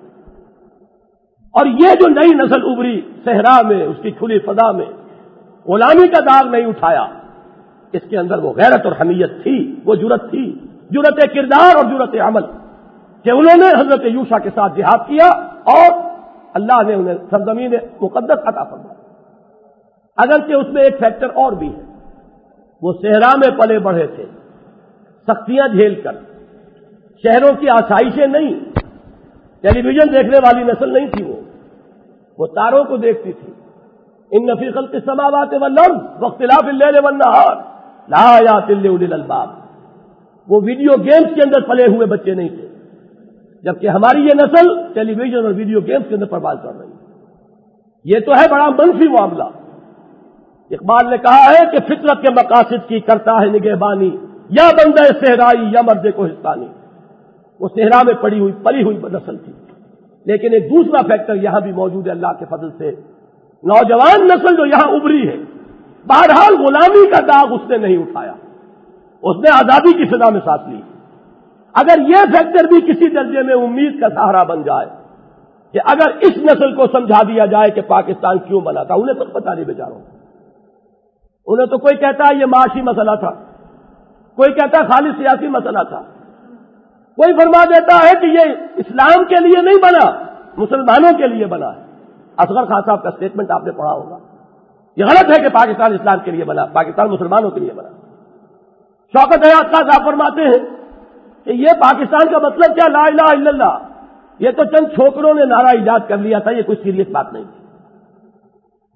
اور یہ جو نئی نسل ابری صحرا میں، اس کی کھلی فضا میں غلامی کا داغ نہیں اٹھایا، اس کے اندر وہ غیرت اور حمیت تھی، وہ جرأت تھی، جرأت کردار اور جرأت عمل، کہ انہوں نے حضرت یوشع کے ساتھ جہاد کیا اور اللہ نے انہیں سرزمین مقدس عطا فرمائی. اگرچہ اس میں ایک فیکٹر اور بھی ہے، وہ صحرا میں پلے بڑھے تھے، سختیاں جھیل کر، شہروں کی آسائشیں نہیں، ٹیلی ویژن دیکھنے والی نسل نہیں تھی. وہ تاروں کو دیکھتی تھی. ان فی خلق السماوات والارض واختلاف اللیل والنہار لآیات لأولی الالباب. وہ ویڈیو گیمز کے اندر پلے ہوئے بچے نہیں تھے، جبکہ ہماری یہ نسل ٹیلی ویژن اور ویڈیو گیمز کے اندر پرواز کر رہی ہے. یہ تو ہے بڑا منفی معاملہ. اقبال نے کہا ہے کہ فطرت کے مقاصد کی کرتا ہے نگہبانی، یا بندہ صحرائی یا مرد کوہستانی. وہ صحرا میں پلی ہوئی نسل تھی. لیکن ایک دوسرا فیکٹر یہاں بھی موجود ہے اللہ کے فضل سے. نوجوان نسل جو یہاں ابری ہے، بہرحال غلامی کا داغ اس نے نہیں اٹھایا، اس نے آزادی کی فضا میں سانس لی. اگر یہ فیکٹر بھی کسی درجے میں امید کا سہارا بن جائے کہ اگر اس نسل کو سمجھا دیا جائے کہ پاکستان کیوں بنا تھا، انہیں کچھ پتا نہیں بیچاروں. انہیں تو کوئی کہتا ہے یہ معاشی مسئلہ تھا، کوئی کہتا ہے خالی سیاسی مسئلہ تھا، کوئی فرما دیتا ہے کہ یہ اسلام کے لیے نہیں بنا، مسلمانوں کے لیے بنا ہے. اصغر خان صاحب کا سٹیٹمنٹ آپ نے پڑھا ہوگا. یہ غلط ہے کہ پاکستان اسلام کے لیے بنا، پاکستان مسلمانوں کے لیے بنا. شوکت حیات خان صاحب فرماتے ہیں کہ یہ پاکستان کا مطلب کیا، لا الہ الا اللہ، یہ تو چند چھوکروں نے نعرہ ایجاد کر لیا تھا، یہ کوئی سیریس بات نہیں تھی.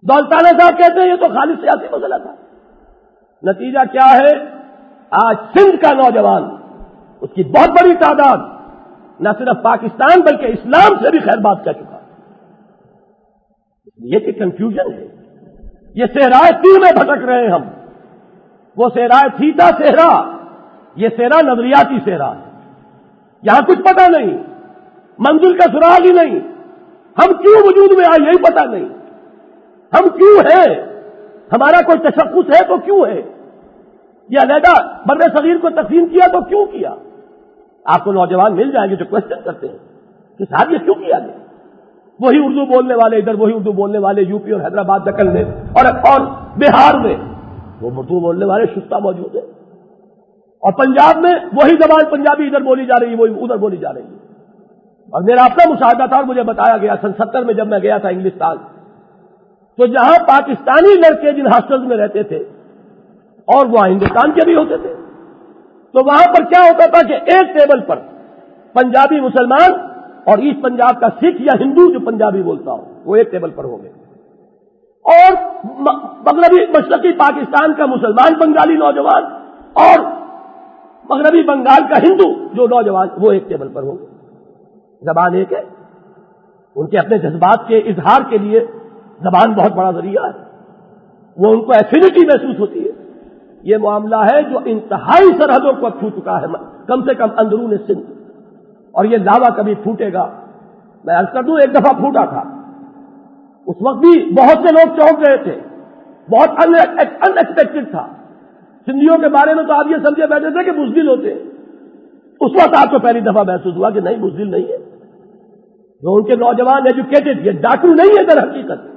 دولتانہ صاحب کہتے ہیں یہ تو خالص سیاسی مسئلہ تھا. نتیجہ کیا ہے؟ آج سندھ کا نوجوان، اس کی بہت بڑی تعداد نہ صرف پاکستان بلکہ اسلام سے بھی خیر بات کہہ چکا. یہ کہ کنفیوژن ہے. یہ صحرائے تیر میں بھٹک رہے ہیں ہم. وہ صحرائے تھیتا صحرا، یہ صحرا نظریاتی صحرا ہے. یہاں کچھ پتہ نہیں، منزل کا سراغ ہی نہیں. ہم کیوں وجود میں آئے یہی پتہ نہیں. ہم کیوں ہیں؟ ہمارا کوئی تشخص ہے تو کیوں ہے؟ یہ علیحدہ بر صغیر کو تقسیم کیا تو کیوں کیا؟ آپ کو نوجوان مل جائیں گے جو کوشچن کرتے ہیں کہ صاحب یہ کیوں کیا گیا؟ وہی اردو بولنے والے ادھر، وہی اردو بولنے والے یو پی اور حیدرآباد دکن میں اور بہار میں وہ اردو بولنے والے شستہ موجود ہیں، اور پنجاب میں وہی زبان پنجابی ادھر بولی جا رہی ہے، وہی ادھر بولی جا رہی ہے. اور میرا اپنا مشاہدہ تھا اور مجھے بتایا گیا سن 70 میں جب میں گیا تھا انگلستان، تو جہاں پاکستانی لڑکے جن ہاسٹلز میں رہتے تھے اور وہاں ہندوستان کے بھی ہوتے تھے، تو وہاں پر کیا ہوتا تھا کہ ایک ٹیبل پر پنجابی مسلمان اور ایسٹ پنجاب کا سکھ یا ہندو جو پنجابی بولتا ہو وہ ایک ٹیبل پر ہوں گے، اور مغربی مشرقی پاکستان کا مسلمان بنگالی نوجوان اور مغربی بنگال کا ہندو جو نوجوان وہ ایک ٹیبل پر ہوں گے. زبان ایک ہے. ان کے اپنے جذبات کے اظہار کے لیے زبان بہت بڑا ذریعہ ہے. وہ ان کو ایفینٹی محسوس ہوتی ہے. یہ معاملہ ہے جو انتہائی سرحدوں کو چھو چکا ہے، کم سے کم اندرون سندھ، اور یہ لاوا کبھی پھوٹے گا. میں عرض کر دوں ایک دفعہ پھوٹا تھا، اس وقت بھی بہت سے لوگ چونک گئے تھے، بہت ان ایکسپیکٹڈ تھا. سندھیوں کے بارے میں تو آپ یہ سمجھے بیٹھے تھے کہ بزدل ہوتے ہیں. اس وقت آپ کو پہلی دفعہ محسوس ہوا کہ نہیں، بزدل نہیں ہے. جو ان کے نوجوان ایجوکیٹڈ، یہ ڈاکو نہیں ہے در حقیقت.